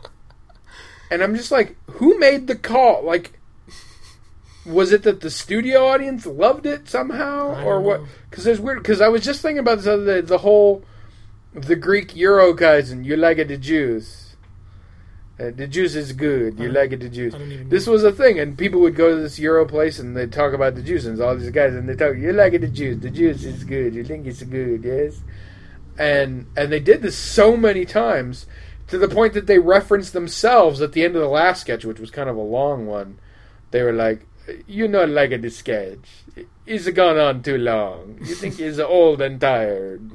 Speaker 2: And I'm just like, who made the call? Like. Was it that the studio audience loved it somehow,
Speaker 3: I
Speaker 2: or
Speaker 3: don't
Speaker 2: what?
Speaker 3: know.
Speaker 2: Because there's weird. Because I was just thinking about this other day. The whole the Greek Euro guys and you like it the juice. Uh, the juice is good. You
Speaker 3: I
Speaker 2: like it the juice.
Speaker 3: I don't even
Speaker 2: This
Speaker 3: know.
Speaker 2: was a thing, and people would go to this Euro place and they'd talk about the juice, and it's all these guys and they talk. You like it the juice. The juice is good. You think it's good, yes? And and they did this so many times to the point that they referenced themselves at the end of the last sketch, which was kind of a long one. They were like. You not like this sketch. It's gone on too long. You think it's old and tired.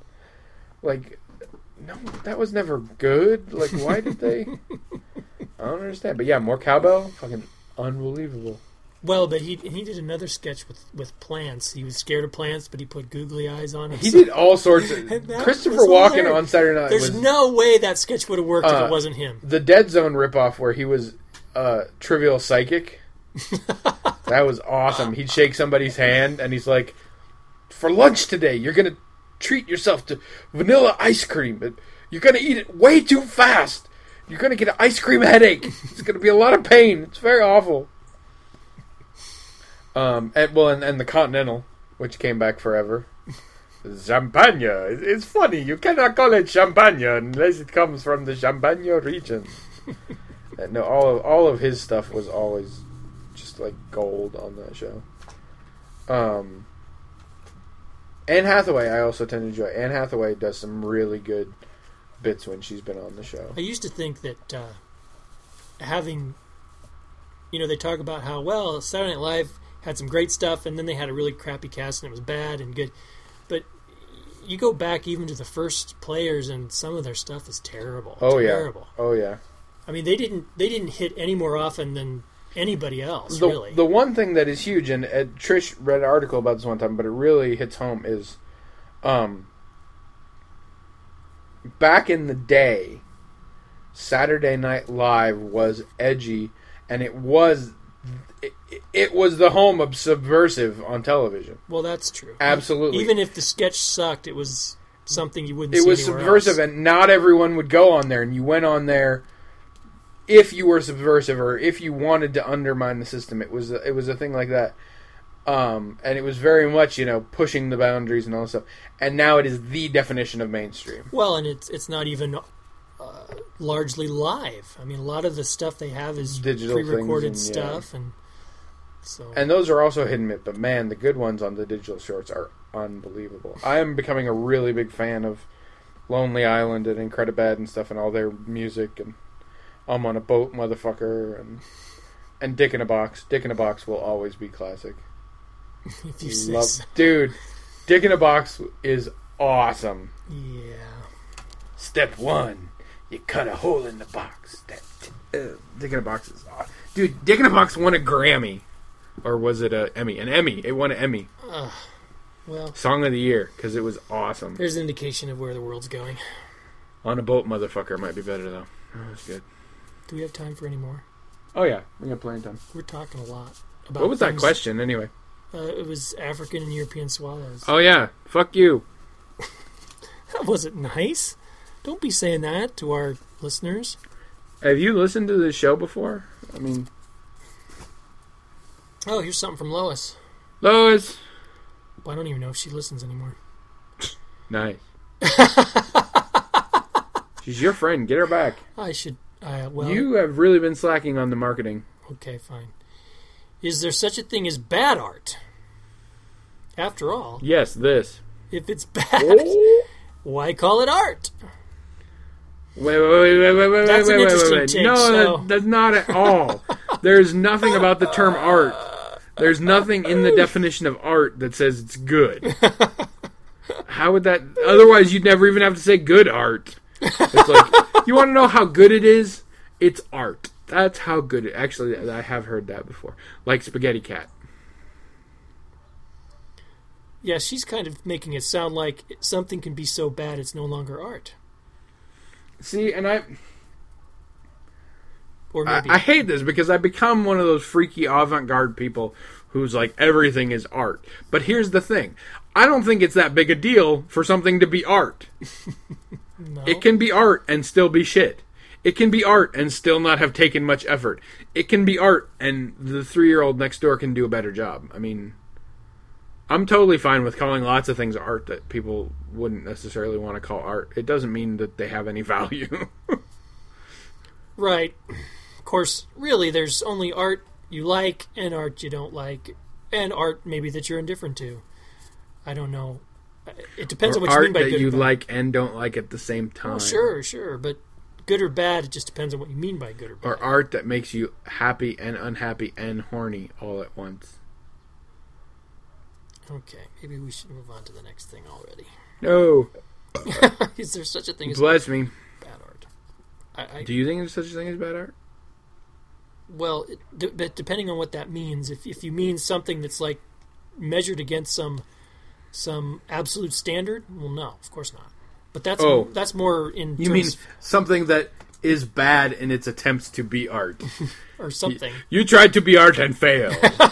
Speaker 2: Like, no, that was never good. Like, why did they? I don't understand. But yeah, more cowbell, fucking unbelievable.
Speaker 3: Well, but he he did another sketch with, with plants. He was scared of plants, but he put googly eyes on it.
Speaker 2: He did all sorts of.
Speaker 3: And that
Speaker 2: Christopher
Speaker 3: was
Speaker 2: Walken
Speaker 3: hilarious.
Speaker 2: on Saturday Night
Speaker 3: There's
Speaker 2: was
Speaker 3: no way that sketch would have worked if
Speaker 2: Uh,
Speaker 3: it wasn't him.
Speaker 2: the Dead Zone ripoff where he was uh, Trivial Psychic. That was awesome. He'd shake somebody's hand and he's like, for lunch today, you're going to treat yourself to vanilla ice cream. But you're going to eat it way too fast. You're going to get an ice cream headache. It's going to be a lot of pain. It's very awful. Um, and, well, and, and the Continental, which came back forever. Champagne. It's funny. You cannot call it champagne unless it comes from the Champagne region. And no, all of, all of his stuff was always just like gold on that show. Um, Anne Hathaway, I also tend to enjoy. Anne Hathaway does some really good bits when she's been on the show.
Speaker 3: I used to think that uh, having, you know, they talk about how, well, Saturday Night Live had some great stuff, and then they had a really crappy cast, and it was bad and good. But you go back even to the first players, and some of their stuff is terrible.
Speaker 2: Oh
Speaker 3: terrible.
Speaker 2: yeah, oh yeah.
Speaker 3: I mean, they didn't they didn't hit any more often than anybody else,
Speaker 2: the,
Speaker 3: really.
Speaker 2: The one thing that is huge, and uh, Trish read an article about this one time, but it really hits home, is um, back in the day, Saturday Night Live was edgy, and it was it, it was the home of Subversive on television.
Speaker 3: Well, that's true.
Speaker 2: Absolutely.
Speaker 3: Even if the sketch sucked, it was something you wouldn't
Speaker 2: it
Speaker 3: see
Speaker 2: was
Speaker 3: anywhere
Speaker 2: subversive,
Speaker 3: else.
Speaker 2: and not everyone would go on there, and you went on there if you were subversive or if you wanted to undermine the system. It was a, it was a thing like that. Um, and it was very much, you know, pushing the boundaries and all that stuff. And now it is the definition of mainstream.
Speaker 3: Well, and it's it's not even uh, largely live. I mean, a lot of the stuff they have is
Speaker 2: Digital
Speaker 3: pre-recorded
Speaker 2: things and, yeah.
Speaker 3: stuff, and so.
Speaker 2: And those are also hidden myth, but man, the good ones on the digital shorts are unbelievable. I am becoming a really big fan of Lonely Island and Incredibad and stuff, and all their music, and I'm on a Boat, Motherfucker, and and Dick in a Box. Dick in a Box will always be classic.
Speaker 3: If you say
Speaker 2: Love,
Speaker 3: so.
Speaker 2: dude, Dick in a Box is awesome.
Speaker 3: Yeah.
Speaker 2: Step one, you cut a hole in the box. Step two, uh, Dick in a Box is awesome. Dude, Dick in a Box won a Grammy. Or was it a Emmy? An Emmy. It won an Emmy.
Speaker 3: Uh, well,
Speaker 2: Song of the Year, because it was awesome.
Speaker 3: there's an indication of where the world's going.
Speaker 2: On a Boat, Motherfucker might be better, though. That was good.
Speaker 3: Do we have time for any more?
Speaker 2: Oh, yeah. We got plenty of time.
Speaker 3: We're talking a lot about
Speaker 2: What was that
Speaker 3: things-
Speaker 2: question, anyway?
Speaker 3: Uh, it was African and European swallows.
Speaker 2: Oh, yeah. Fuck you.
Speaker 3: That wasn't nice. Don't be saying that to our listeners.
Speaker 2: Have you listened to this show before? I mean...
Speaker 3: Oh, here's something from Lois.
Speaker 2: Lois!
Speaker 3: Well, I don't even know if she listens anymore.
Speaker 2: Nice. She's your friend. Get her back.
Speaker 3: I should... Uh, well,
Speaker 2: You have really been slacking on the marketing.
Speaker 3: Okay, fine. Is there such a thing as bad art? After all,
Speaker 2: Yes, this.
Speaker 3: if it's bad,
Speaker 2: Oh.
Speaker 3: why call it art?
Speaker 2: Wait, wait, wait, wait, wait, wait,
Speaker 3: That's
Speaker 2: wait,
Speaker 3: an
Speaker 2: wait, wait,
Speaker 3: interesting
Speaker 2: wait.
Speaker 3: take,
Speaker 2: No,
Speaker 3: so-
Speaker 2: that, that's not at all. There's nothing about the term art. There's nothing in the definition of art that says it's good. How would that... Otherwise, you'd never even have to say good art. It's like, you want to know how good it is? It's art. That's how good it... Actually, I have heard that before. Like Spaghetti Cat.
Speaker 3: Yeah, she's kind of making it sound like something can be so bad it's no longer art.
Speaker 2: See, and I...
Speaker 3: Or
Speaker 2: I,
Speaker 3: maybe...
Speaker 2: I hate this because I become one of those freaky avant-garde people who's like, everything is art. But here's the thing. I don't think it's that big a deal for something to be art.
Speaker 3: no?
Speaker 2: It can be art and still be shit. It can be art and still not have taken much effort. It can be art and the three-year-old next door can do a better job. I mean, I'm totally fine with calling lots of things art that people wouldn't necessarily want to call art. It doesn't mean that they have any value.
Speaker 3: Right. Of course, really, there's only art you like and art you don't like, and art maybe that you're indifferent to. I don't know. It depends
Speaker 2: Or
Speaker 3: on what you
Speaker 2: art
Speaker 3: mean by
Speaker 2: that
Speaker 3: good
Speaker 2: you
Speaker 3: or bad.
Speaker 2: like and don't like at the same time.
Speaker 3: Well, sure, sure, but good or bad, it just depends on what you mean by good or bad.
Speaker 2: Or art that makes you happy and unhappy and horny all at once.
Speaker 3: Okay, maybe we should move on to the next thing already.
Speaker 2: No.
Speaker 3: Is there such a thing as
Speaker 2: Bless me.
Speaker 3: bad art? I, I,
Speaker 2: Do you think there's such a thing as bad art?
Speaker 3: well, it, d- but depending on what that means, if if you mean something that's like measured against some some absolute standard, well, no, of course not. But that's
Speaker 2: Oh.
Speaker 3: that's more in
Speaker 2: You mean
Speaker 3: terms
Speaker 2: something that is bad in its attempts to be art.
Speaker 3: or something.
Speaker 2: You tried to be art and failed.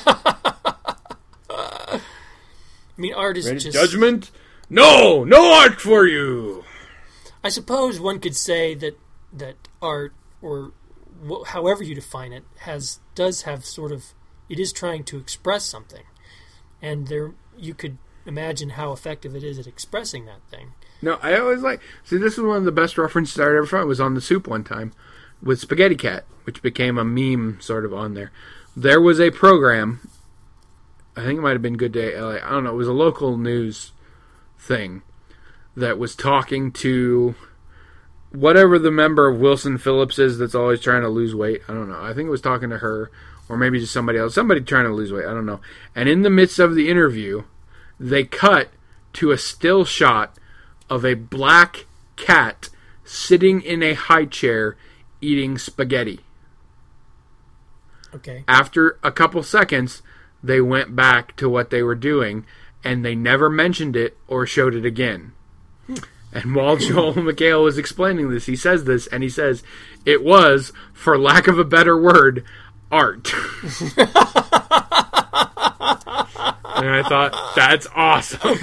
Speaker 3: I mean, art is
Speaker 2: Ready?
Speaker 3: just
Speaker 2: Judgment? No! No art for you!
Speaker 3: I suppose one could say that that art, or wh- however you define it, has does have sort of it is trying to express something, and there you could imagine how effective it is at expressing that thing.
Speaker 2: No, I always like... See, this is one of the best references I ever found. It was on The Soup one time with Spaghetti Cat, which became a meme sort of on there. There was a program... I think it might have been Good Day L A. I don't know. It was a local news thing that was talking to whatever the member of Wilson Phillips is that's always trying to lose weight. I don't know. I think it was talking to her or maybe just somebody else. Somebody trying to lose weight. I don't know. And in the midst of the interview, they cut to a still shot of a black cat sitting in a high chair eating spaghetti.
Speaker 3: Okay.
Speaker 2: After a couple seconds, they went back to what they were doing, and they never mentioned it or showed it again. And while Joel McHale was explaining this, he says this, and he says, it was, for lack of a better word, art. And I thought, that's awesome.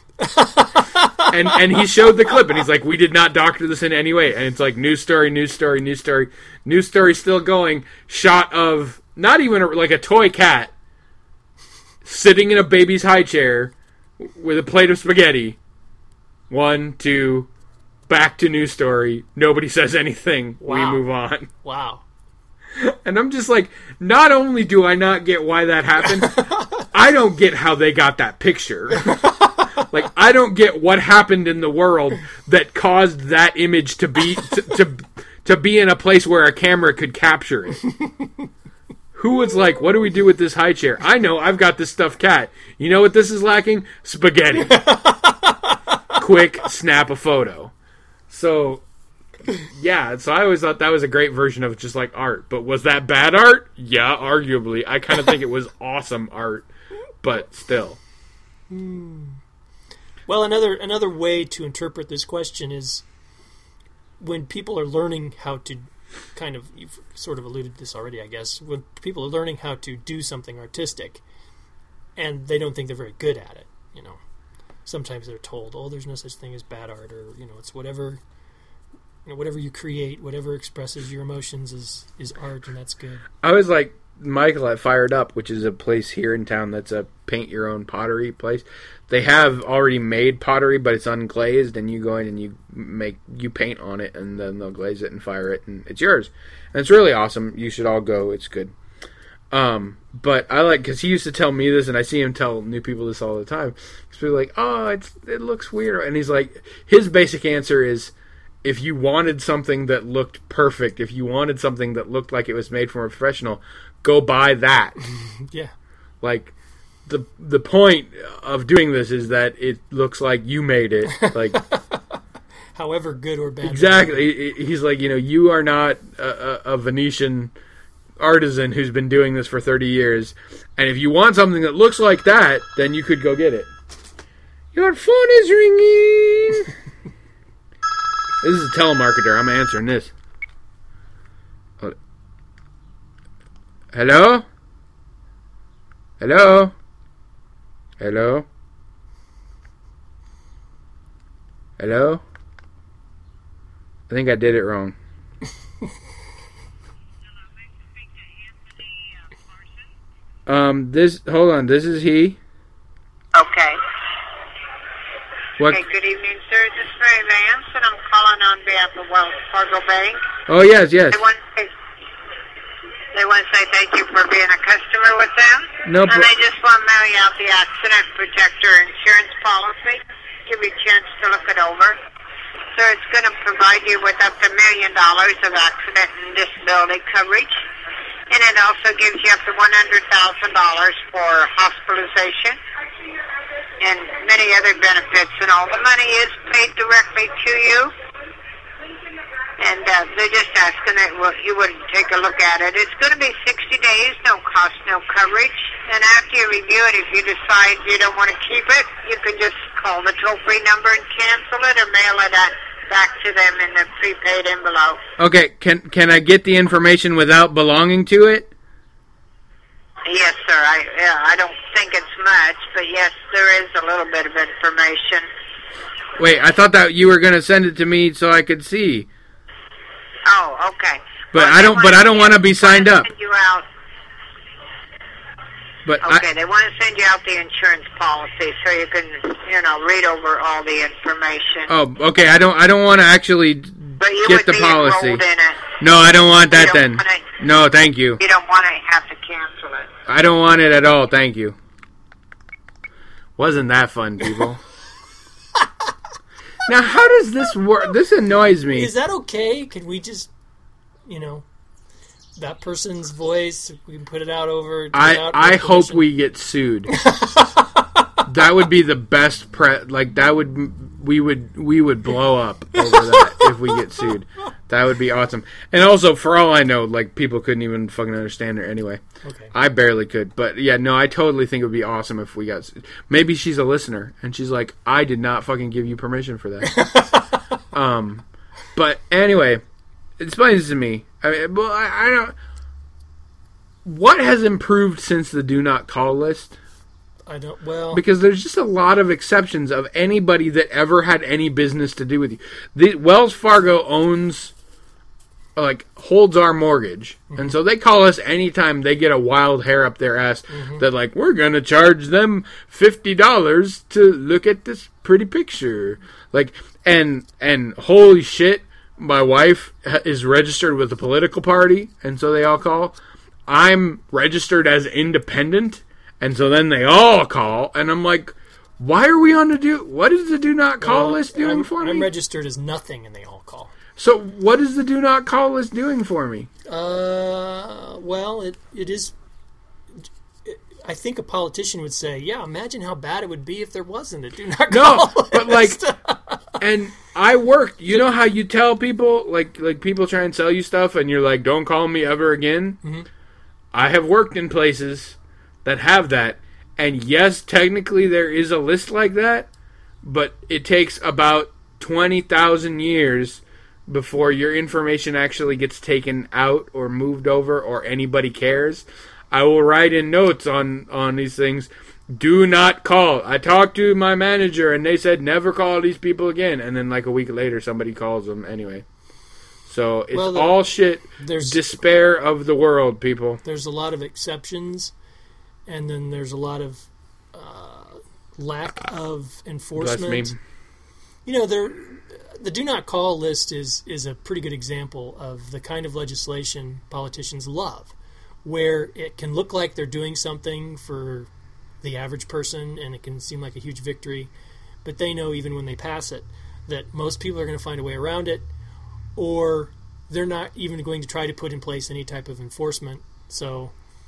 Speaker 2: and and he showed the clip, and he's like, we did not doctor this in any way. And it's like, news story, news story, news story, news story still going, shot of not even a, like a toy cat sitting in a baby's high chair with a plate of spaghetti. One, two, back to news story. Nobody says anything.
Speaker 3: Wow.
Speaker 2: We move on.
Speaker 3: Wow.
Speaker 2: And I'm just like, not only do I not get why that happened, I don't get how they got that picture. Like, I don't get what happened in the world that caused that image to be to, to, to be in a place where a camera could capture it. Who was like, what do we do with this high chair? I know, I've got this stuffed cat. You know what this is lacking? Spaghetti. Quick, snap a photo. So, yeah, so I always thought that was a great version of just like art. But was that bad art? Yeah, arguably. I kind of think it was awesome art, but still.
Speaker 3: Hmm. Well, another another way to interpret this question is when people are learning how to kind of, you've sort of alluded to this already, I guess, when people are learning how to do something artistic and they don't think they're very good at it, you know. Sometimes they're told, oh, there's no such thing as bad art, or, you know, it's whatever, you know, whatever you create, whatever expresses your emotions is, is art, and that's good.
Speaker 2: I was like Michael at Fired Up, which is a place here in town that's a paint-your-own pottery place. They have already made pottery, but it's unglazed, and you go in and you make you paint on it, and then they'll glaze it and fire it, and it's yours. And it's really awesome. You should all go. It's good. Um, but I like, because he used to tell me this, and I see him tell new people this all the time. People are like, oh, it's, it looks weird. And he's like, his basic answer is, if you wanted something that looked perfect, if you wanted something that looked like it was made from a professional, go buy that.
Speaker 3: Yeah. Like,
Speaker 2: the the point of doing this is that it looks like you made it. Like,
Speaker 3: however good or bad.
Speaker 2: Exactly. He's like, you know, you are not a, a, a Venetian artisan who's been doing this for thirty years. And if you want something that looks like that, then you could go get it. Your phone is ringing. This is a telemarketer. I'm answering this. Hello? Hello? Hello? Hello? I think I did it wrong. um, this, hold on, this is he.
Speaker 4: Okay.
Speaker 2: What?
Speaker 4: Okay, good evening, sir. This is Mary Vance, and I'm calling on behalf of Wells Fargo Bank.
Speaker 2: Oh, yes, yes.
Speaker 4: They want to say, they want to say thank you for being a customer with them.
Speaker 2: No
Speaker 4: And
Speaker 2: pro-
Speaker 4: they just want to mail you out the Accident Protector Insurance Policy. Give you a chance to look it over. Sir, it's going to provide you with up to a million dollars of accident and disability coverage. And it also gives you up to one hundred thousand dollars for hospitalization and many other benefits. And all the money is paid directly to you. And uh, they're just asking that you would take a look at it. It's going to be sixty days, no cost, no coverage. And after you review it, if you decide you don't want to keep it, you can just call the toll-free number and cancel it, or mail it at, back to them in the prepaid envelope.
Speaker 2: Okay, can can I get the information without belonging to it?
Speaker 4: Yes, sir. I yeah, I don't think it's much, but yes, there is a little bit of information.
Speaker 2: Wait, I thought that you were going to send it to me so I could see.
Speaker 4: Oh, okay.
Speaker 2: But
Speaker 4: well,
Speaker 2: I don't. But I don't want to be signed up.
Speaker 4: Send you out.
Speaker 2: But
Speaker 4: okay,
Speaker 2: I,
Speaker 4: they want to send you out the insurance policy so you can, you know, read over all the information.
Speaker 2: Oh, okay. I don't. I don't want to actually
Speaker 4: but you
Speaker 2: get
Speaker 4: would
Speaker 2: the
Speaker 4: be
Speaker 2: policy.
Speaker 4: enrolled in it.
Speaker 2: No, I don't want that
Speaker 4: You
Speaker 2: then.
Speaker 4: don't wanna-
Speaker 2: No, thank you.
Speaker 4: You don't want to have to cancel it.
Speaker 2: I don't want it at all. Thank you. Wasn't that fun, people? Now, how does this work? This annoys me.
Speaker 3: Is that okay? Can we just, you know, that person's voice, we can put it out over...
Speaker 2: I,
Speaker 3: out
Speaker 2: I hope
Speaker 3: permission?
Speaker 2: we get sued. That would be the best pre. Like that would we would we would blow up over that if we get sued. That would be awesome. And also, for all I know, like people couldn't even fucking understand her anyway.
Speaker 3: Okay.
Speaker 2: I barely could, but yeah, no, I totally think it would be awesome if we got sued. Maybe she's a listener and she's like, I did not fucking give you permission for that. um, but anyway, explain this to me. I mean, well, I, I don't. What has improved since the do not call list?
Speaker 3: I don't. Well,
Speaker 2: Because there's just a lot of exceptions of anybody that ever had any business to do with you. The, Wells Fargo owns, like, holds our mortgage. Mm-hmm. And so they call us anytime they get a wild hair up their ass mm-hmm. that, like, we're going to charge them fifty dollars to look at this pretty picture. Like, and, and holy shit, my wife is registered with a political party, and so they all call. I'm registered as independent. And so then they all call, and I'm like, why are we on the do... What is the do not call
Speaker 3: well,
Speaker 2: list doing
Speaker 3: I'm,
Speaker 2: for me?
Speaker 3: I'm registered as nothing, and they all call.
Speaker 2: So what is the do not call list doing for me?
Speaker 3: Uh, well, it it is... It, I think a politician would say, yeah, imagine how bad it would be if there wasn't a do not call
Speaker 2: No,
Speaker 3: list.
Speaker 2: but like... And I worked... You know how you tell people, like, like people try and sell you stuff, and you're like, don't call me ever again?
Speaker 3: Mm-hmm.
Speaker 2: I have worked in places that have that, and yes, technically there is a list like that, but it takes about twenty thousand years before your information actually gets taken out or moved over or anybody cares. I will write in notes on, on these things, do not call. I talked to my manager and they said never call these people again, and then like a week later somebody calls them anyway. So it's
Speaker 3: well, the,
Speaker 2: all shit.
Speaker 3: There's
Speaker 2: despair of the world, people.
Speaker 3: There's a lot of exceptions. And then there's a lot of uh, lack of enforcement.
Speaker 2: Bless me.
Speaker 3: You know, there, the do not call list is, is a pretty good example of the kind of legislation politicians love, where it can look like they're doing something for the average person and it can seem like a huge victory, but they know even when they pass it that most people are going to find a way around it, or they're not even going to try to put in place any type of enforcement. So...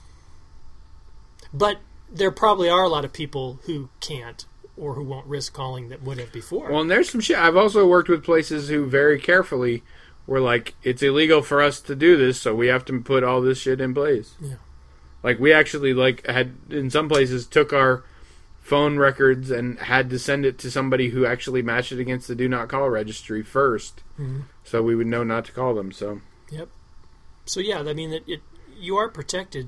Speaker 3: But there probably are a lot of people who can't or who won't risk calling that would have before.
Speaker 2: Well, and there's some shit. I've also worked with places who very carefully were like, it's illegal for us to do this, so we have to put all this shit in place.
Speaker 3: Yeah.
Speaker 2: Like, we actually, like, had, in some places, took our phone records and had to send it to somebody who actually matched it against the do not call registry first. Mm-hmm. So we would know not to call them, so.
Speaker 3: Yep. So, yeah, I mean, it, it you are protected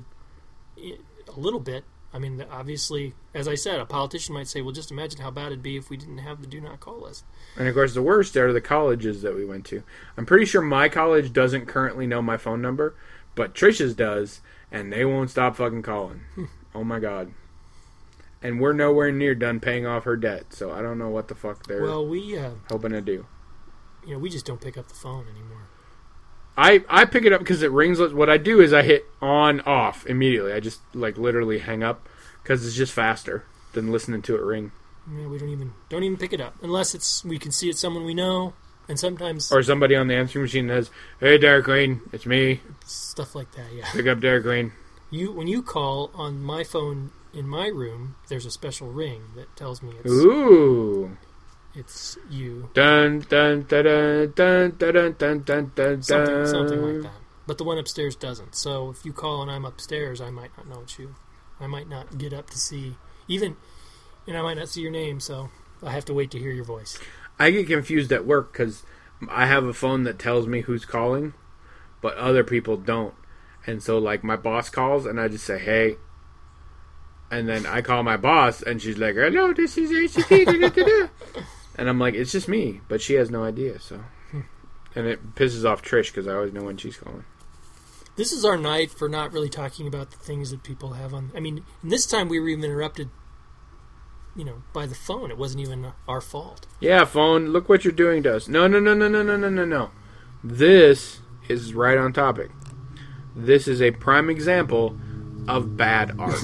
Speaker 3: a little bit. I mean, obviously, as I said, a politician might say, well, just imagine how bad it'd be if we didn't have the do not call list.
Speaker 2: And, of course, the worst are the colleges that we went to. I'm pretty sure my college doesn't currently know my phone number, but Trish's does, and they won't stop fucking calling. Oh, my God. And we're nowhere near done paying off her debt, so I don't know what the fuck they're
Speaker 3: well, we, uh,
Speaker 2: hoping to do.
Speaker 3: You know, we just don't pick up the phone anymore.
Speaker 2: I, I pick it up because it rings. What I do is I hit on, off immediately. I just, like, literally hang up because it's just faster than listening to it ring.
Speaker 3: Yeah, we don't even don't even pick it up unless it's we can see it's someone we know, and sometimes
Speaker 2: or somebody on the answering machine says, "Hey, Derek Green, it's me."
Speaker 3: Stuff like that. Yeah.
Speaker 2: Pick up Derek Green.
Speaker 3: You when you call on my phone in my room, there's a special ring that tells me it's
Speaker 2: ooh.
Speaker 3: It's you.
Speaker 2: Dun dun dun dun dun dun dun dun dun.
Speaker 3: Something, something like that. But the one upstairs doesn't. So if you call and I'm upstairs, I might not know it's you. I might not get up to see even, and I might not see your name. So I have to wait to hear your voice.
Speaker 2: I get confused at work because I have a phone that tells me who's calling, but other people don't. And so like my boss calls and I just say hey. And then I call my boss and she's like, "Hello, this is A C T." And I'm like, it's just me, but she has no idea, so. And it pisses off Trish because I always know when she's calling.
Speaker 3: This is our night for not really talking about the things that people have on. I mean, and this time we were even interrupted, you know, by the phone. It wasn't even our fault.
Speaker 2: Yeah, phone, look what you're doing to us. No, no, no, no, no, no, no, no, no. This is right on topic. This is a prime example of bad art.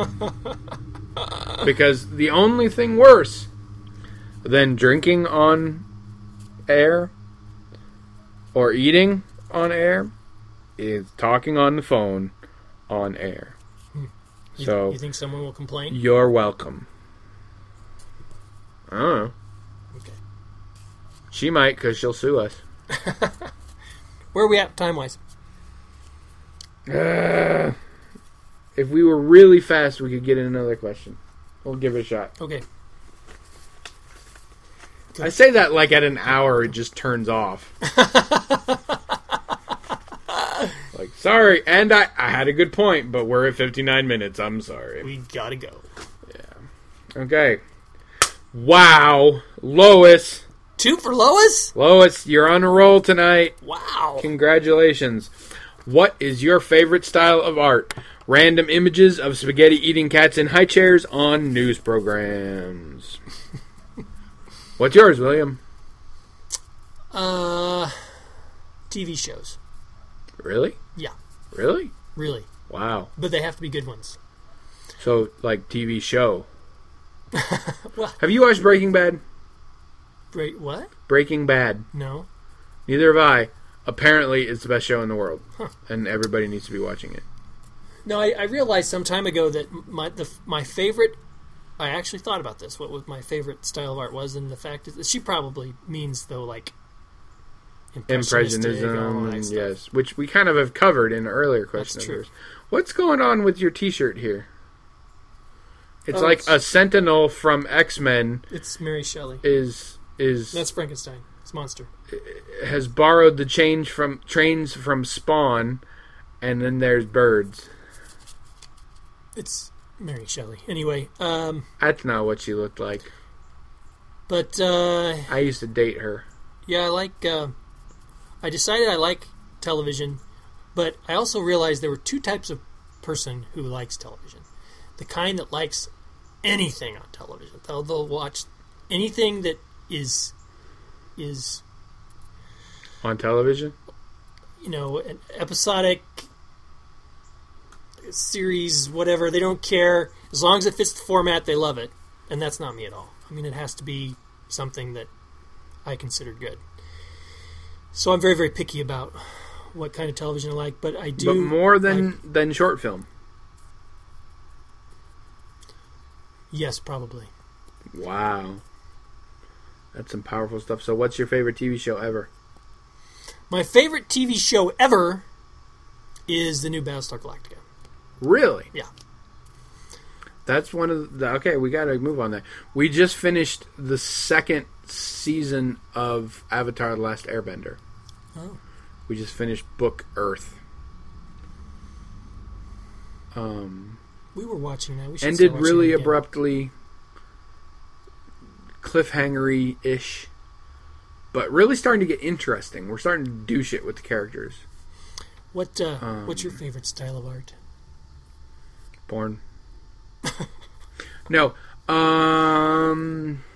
Speaker 2: Because the only thing worse than drinking on air or eating on air is talking on the phone on air.
Speaker 3: Hmm. You,
Speaker 2: so
Speaker 3: you think someone will complain?
Speaker 2: You're welcome. I don't know.
Speaker 3: Okay.
Speaker 2: She might, because she'll sue us.
Speaker 3: Where are we at time-wise?
Speaker 2: Uh, if we were really fast, we could get in another question. We'll give it a shot.
Speaker 3: Okay.
Speaker 2: I say that like at an hour it just turns off. Like, sorry, and I, I had a good point, but we're at fifty-nine minutes. I'm sorry.
Speaker 3: We gotta go.
Speaker 2: Yeah. Okay. Wow. Lois.
Speaker 3: Two for Lois?
Speaker 2: Lois, you're on a roll tonight.
Speaker 3: Wow.
Speaker 2: Congratulations. What is your favorite style of art? Random images of spaghetti eating cats in high chairs on news programs. What's yours, William?
Speaker 3: Uh, T V shows.
Speaker 2: Really?
Speaker 3: Yeah.
Speaker 2: Really?
Speaker 3: Really.
Speaker 2: Wow.
Speaker 3: But they have to be good ones.
Speaker 2: So, like, T V show.
Speaker 3: Well,
Speaker 2: Have you watched Breaking Bad?
Speaker 3: Great. What?
Speaker 2: Breaking Bad.
Speaker 3: No.
Speaker 2: Neither have I. Apparently, it's the best show in the world.
Speaker 3: Huh.
Speaker 2: And everybody needs to be watching it.
Speaker 3: No, I, I realized some time ago that my the, my favorite. I actually thought about this. What was my favorite style of art was, and the fact is that she probably means though like impressionistic, all that
Speaker 2: Impressionism,
Speaker 3: stuff.
Speaker 2: yes. Which we kind of have covered in an earlier question.
Speaker 3: That's
Speaker 2: of
Speaker 3: true.
Speaker 2: yours. What's going on with your T-shirt here? It's
Speaker 3: Oh,
Speaker 2: like
Speaker 3: it's-
Speaker 2: a Sentinel from X-Men
Speaker 3: It's Mary Shelley.
Speaker 2: is is
Speaker 3: That's Frankenstein. It's monster.
Speaker 2: has borrowed the change from trains from Spawn, and then there's birds.
Speaker 3: It's Mary Shelley. Anyway, um,
Speaker 2: That's not what she looked like.
Speaker 3: but uh,
Speaker 2: I used to date her.
Speaker 3: yeah, I like. Uh, I decided I like television, but I also realized there were two types of person who likes television. The kind that likes anything on television. They'll, they'll watch anything that is is
Speaker 2: On television?
Speaker 3: you know an episodic series, whatever. They don't care as long as it fits the format. They love it, and that's not me at all. I mean, it has to be something that I consider good. So I'm very, very picky about what kind of television I like, but I do.
Speaker 2: But more than
Speaker 3: like-
Speaker 2: than short film.
Speaker 3: yes, probably.
Speaker 2: Wow. That's some powerful stuff. So what's your favorite T V show ever?
Speaker 3: My favorite T V show ever is the new Battlestar Galactica.
Speaker 2: Really?
Speaker 3: Yeah.
Speaker 2: That's one of the... Okay, we got to move on that. We just finished the second season of Avatar: The Last Airbender.
Speaker 3: Oh.
Speaker 2: We just finished Book Earth. Um,
Speaker 3: We were watching that. We should
Speaker 2: ended
Speaker 3: start watching
Speaker 2: really
Speaker 3: it again.
Speaker 2: abruptly, cliffhanger-y-ish, but really starting to get interesting. We're starting to do shit with the characters.
Speaker 3: What uh,
Speaker 2: Um,
Speaker 3: What's your favorite style of art?
Speaker 2: Porn. No. Um...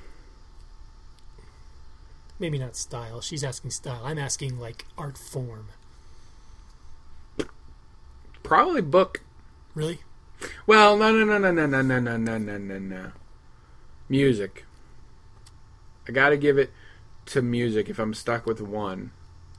Speaker 3: Maybe not style. She's asking style. I'm asking like art form.
Speaker 2: Probably book.
Speaker 3: Really?
Speaker 2: Well, no, no, no, no, no, no, no, no, no, no, no, no. Music. I gotta give it to music if I'm stuck with one.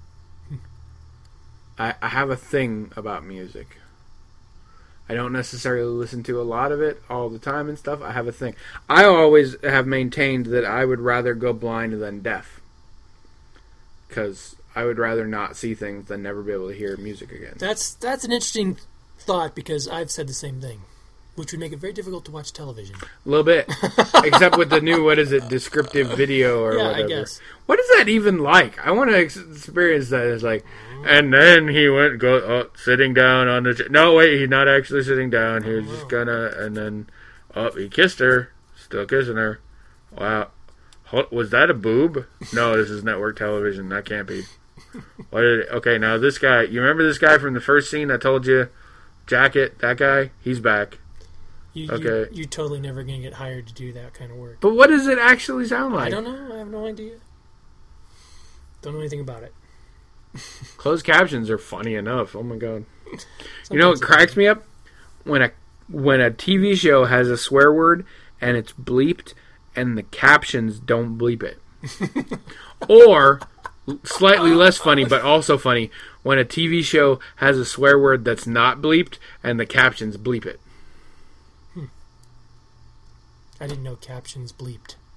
Speaker 2: I, I have a thing about music. I don't necessarily listen to a lot of it all the time and stuff. I have a thing. I always have maintained that I would rather go blind than deaf. Because I would rather not see things than never be able to hear music again.
Speaker 3: That's that's an interesting thought because I've said the same thing, which would make it very difficult to watch television.
Speaker 2: A little bit. Except with the new, what is it, descriptive video or
Speaker 3: Yeah, I
Speaker 2: whatever.
Speaker 3: guess.
Speaker 2: What is that even like? I want to ex- experience that. It's like, and then he went, go, oh, sitting down on the... Ch- no, wait, he's not actually sitting down. He was
Speaker 3: Oh,
Speaker 2: just
Speaker 3: wow.
Speaker 2: gonna... And then, oh, he kissed her. Still kissing her. Wow. Ho- Was that a boob? No, this is network television. That can't be. What did it, okay, now this guy... You remember this guy from the first scene I told you? Jacket, that guy? He's back.
Speaker 3: You,
Speaker 2: Okay.
Speaker 3: you, you're totally never going to get hired to do that kind of work.
Speaker 2: But what does it actually sound like?
Speaker 3: I don't know. I have no idea. Don't know anything about it.
Speaker 2: Closed captions are funny enough. Oh my god. You know what
Speaker 3: Sometimes
Speaker 2: cracks me up? When a when a T V show has a swear word and it's bleeped and the captions don't bleep it. Or slightly less funny but also funny when a T V show has a swear word that's not bleeped and the captions bleep it.
Speaker 3: I didn't know captions bleeped.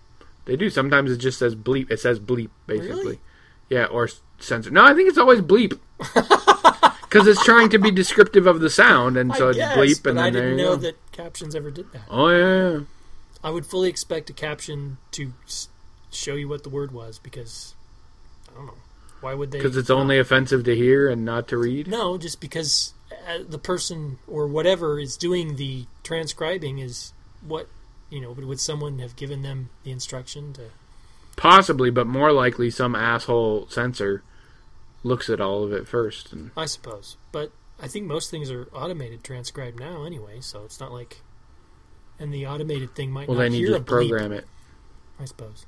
Speaker 2: They do. Sometimes it just says bleep. It says bleep, basically.
Speaker 3: Really?
Speaker 2: Yeah, or censor. No, I think it's always bleep. Because it's trying to be descriptive of the sound, and so
Speaker 3: I
Speaker 2: it's
Speaker 3: guess,
Speaker 2: bleep,
Speaker 3: but
Speaker 2: and then
Speaker 3: I
Speaker 2: there
Speaker 3: didn't
Speaker 2: you
Speaker 3: know
Speaker 2: go.
Speaker 3: that captions ever did that.
Speaker 2: Oh, yeah, yeah.
Speaker 3: I would fully expect a caption to s- show you what the word was, because, I don't know, why would they?
Speaker 2: Because it's only offensive to hear and not to read?
Speaker 3: No, just because uh, the person or whatever is doing the transcribing is what, you know, would someone have given them the instruction to...
Speaker 2: Possibly, but more likely some asshole censor looks at all of it first. And
Speaker 3: I suppose. But I think most things are automated transcribed now anyway, so it's not like... And the automated thing might
Speaker 2: well,
Speaker 3: not
Speaker 2: then you
Speaker 3: hear
Speaker 2: just
Speaker 3: a bleep,
Speaker 2: program it.
Speaker 3: I suppose.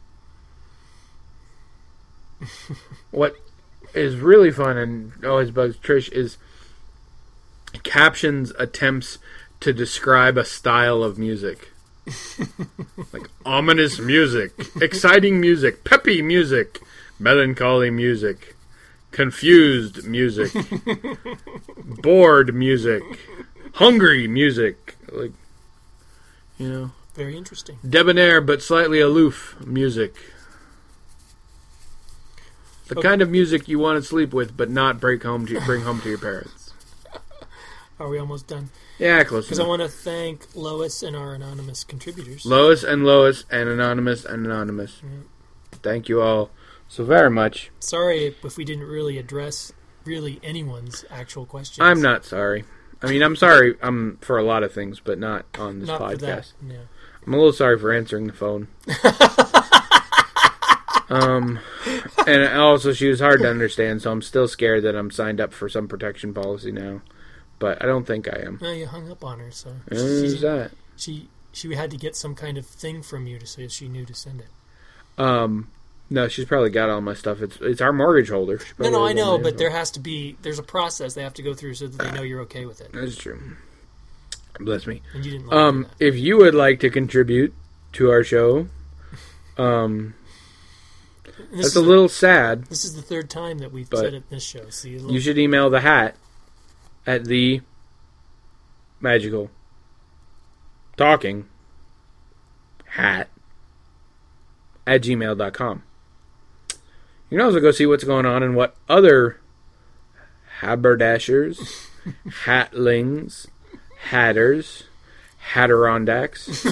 Speaker 2: What is really fun and always bugs Trish is captions attempts to describe a style of music. Like ominous music, exciting music, peppy music, melancholy music, confused music, bored music, hungry music, like, you know,
Speaker 3: Very interesting.
Speaker 2: debonair but slightly aloof music. The
Speaker 3: Okay.
Speaker 2: kind of music you want to sleep with, but not break home to bring home to your parents.
Speaker 3: Are we almost done?
Speaker 2: Yeah, close
Speaker 3: Because I
Speaker 2: enough.
Speaker 3: want to thank Lois and our anonymous contributors.
Speaker 2: Lois and Lois and Anonymous and Anonymous. Thank you all so very much.
Speaker 3: Sorry if we didn't really address really anyone's actual questions.
Speaker 2: I'm not sorry. I mean, I'm sorry um, for a lot of things, but not on this
Speaker 3: Not for that.
Speaker 2: podcast.
Speaker 3: Yeah.
Speaker 2: I'm a little sorry for answering the phone. um, and also, she was hard to understand, so I'm still scared that I'm signed up for some protection policy now. But I don't think I am.
Speaker 3: No, you hung up on her, so
Speaker 2: Who's
Speaker 3: she,
Speaker 2: that?
Speaker 3: she she had to get some kind of thing from you to say she knew to send it.
Speaker 2: Um, no, she's probably got all my stuff. It's it's our morttage holder. She
Speaker 3: No,
Speaker 2: probably
Speaker 3: no, I
Speaker 2: has all
Speaker 3: know,
Speaker 2: my
Speaker 3: but
Speaker 2: info.
Speaker 3: there has to be there's a process they have to go through so that they know you're okay with it,
Speaker 2: That's true. Bless me.
Speaker 3: and you didn't like
Speaker 2: Um,
Speaker 3: that.
Speaker 2: if you would like to contribute to our show, um,
Speaker 3: And this
Speaker 2: that's
Speaker 3: is
Speaker 2: a
Speaker 3: the-
Speaker 2: little sad.
Speaker 3: This is the third time that we've
Speaker 2: But
Speaker 3: said it this show. See, a little,
Speaker 2: You should email the hat at the magical talking hat at gmail dot com. You can also go see what's going on and what other haberdashers, hatlings, hatters, hatterondacks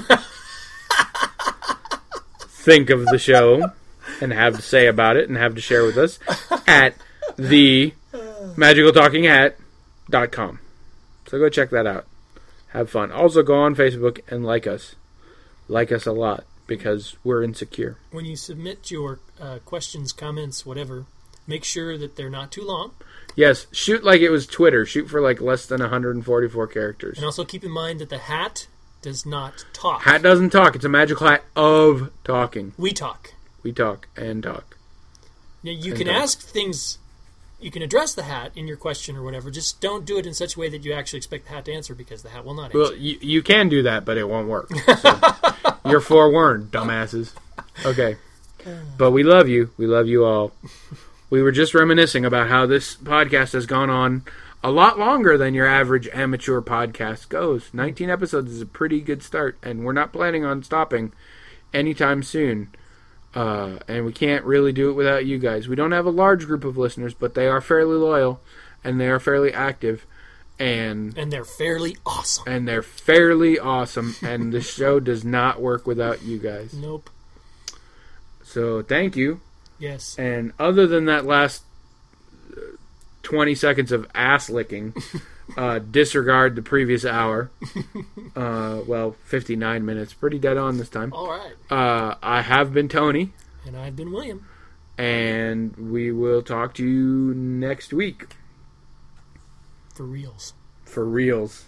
Speaker 2: think of the show and have to say about it and have to share with us at the magical talking hat dot com. So go check that out. Have fun. Also go on Facebook and like us. Like us a lot because we're insecure.
Speaker 3: when you submit your uh, questions, comments, whatever, make sure that they're not too long,
Speaker 2: Yes, shoot like it was Twitter. Shoot for like less than one hundred forty-four characters.
Speaker 3: and also keep in mind that the hat does not talk.
Speaker 2: Hat doesn't talk. It's a magical hat of talking.
Speaker 3: We talk.
Speaker 2: We talk and talk.
Speaker 3: Now, you
Speaker 2: And
Speaker 3: can
Speaker 2: don't.
Speaker 3: ask things, you can address the hat in your question or whatever. Just don't do it in such a way that you actually expect the hat to answer, because the hat will not answer.
Speaker 2: Well, you, you can do that, but it won't work. So, you're forewarned, dumbasses. Okay. But we love you. We love you all. We were just reminiscing about how this podcast has gone on a lot longer than your average amateur podcast goes. nineteen episodes is a pretty good start, and we're not planning on stopping anytime soon. Uh, and we can't really do it without you guys. We don't have a large group of listeners, but they are fairly loyal, and they are fairly active, and
Speaker 3: and they're fairly awesome.
Speaker 2: and they're fairly awesome, and the show does not work without you guys.
Speaker 3: Nope.
Speaker 2: So thank you.
Speaker 3: Yes.
Speaker 2: And other than that last uh, twenty seconds of ass licking, uh, disregard the previous hour. Uh, well, fifty-nine minutes. Pretty dead on this time.
Speaker 3: All right.
Speaker 2: Uh, I have been Tony,
Speaker 3: And I've been William.
Speaker 2: and we will talk to you next week.
Speaker 3: For reals.
Speaker 2: For reals.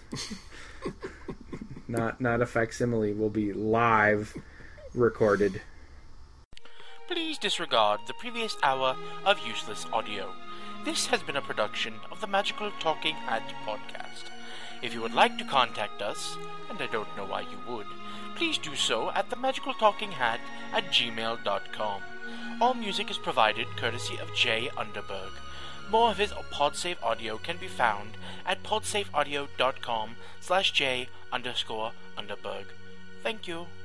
Speaker 2: not not a facsimile. Will be live recorded.
Speaker 1: Please disregard the previous hour of useless audio. This has been a production of the Magical Talking Hat podcast. If you would like to contact us, and I don't know why you would, please do so at the magical talking hat at gmail dot com. All music is provided courtesy of Jay Underberg. More of his PodSave audio can be found at podsaveaudio dot com slash J underscore Underberg. Thank you.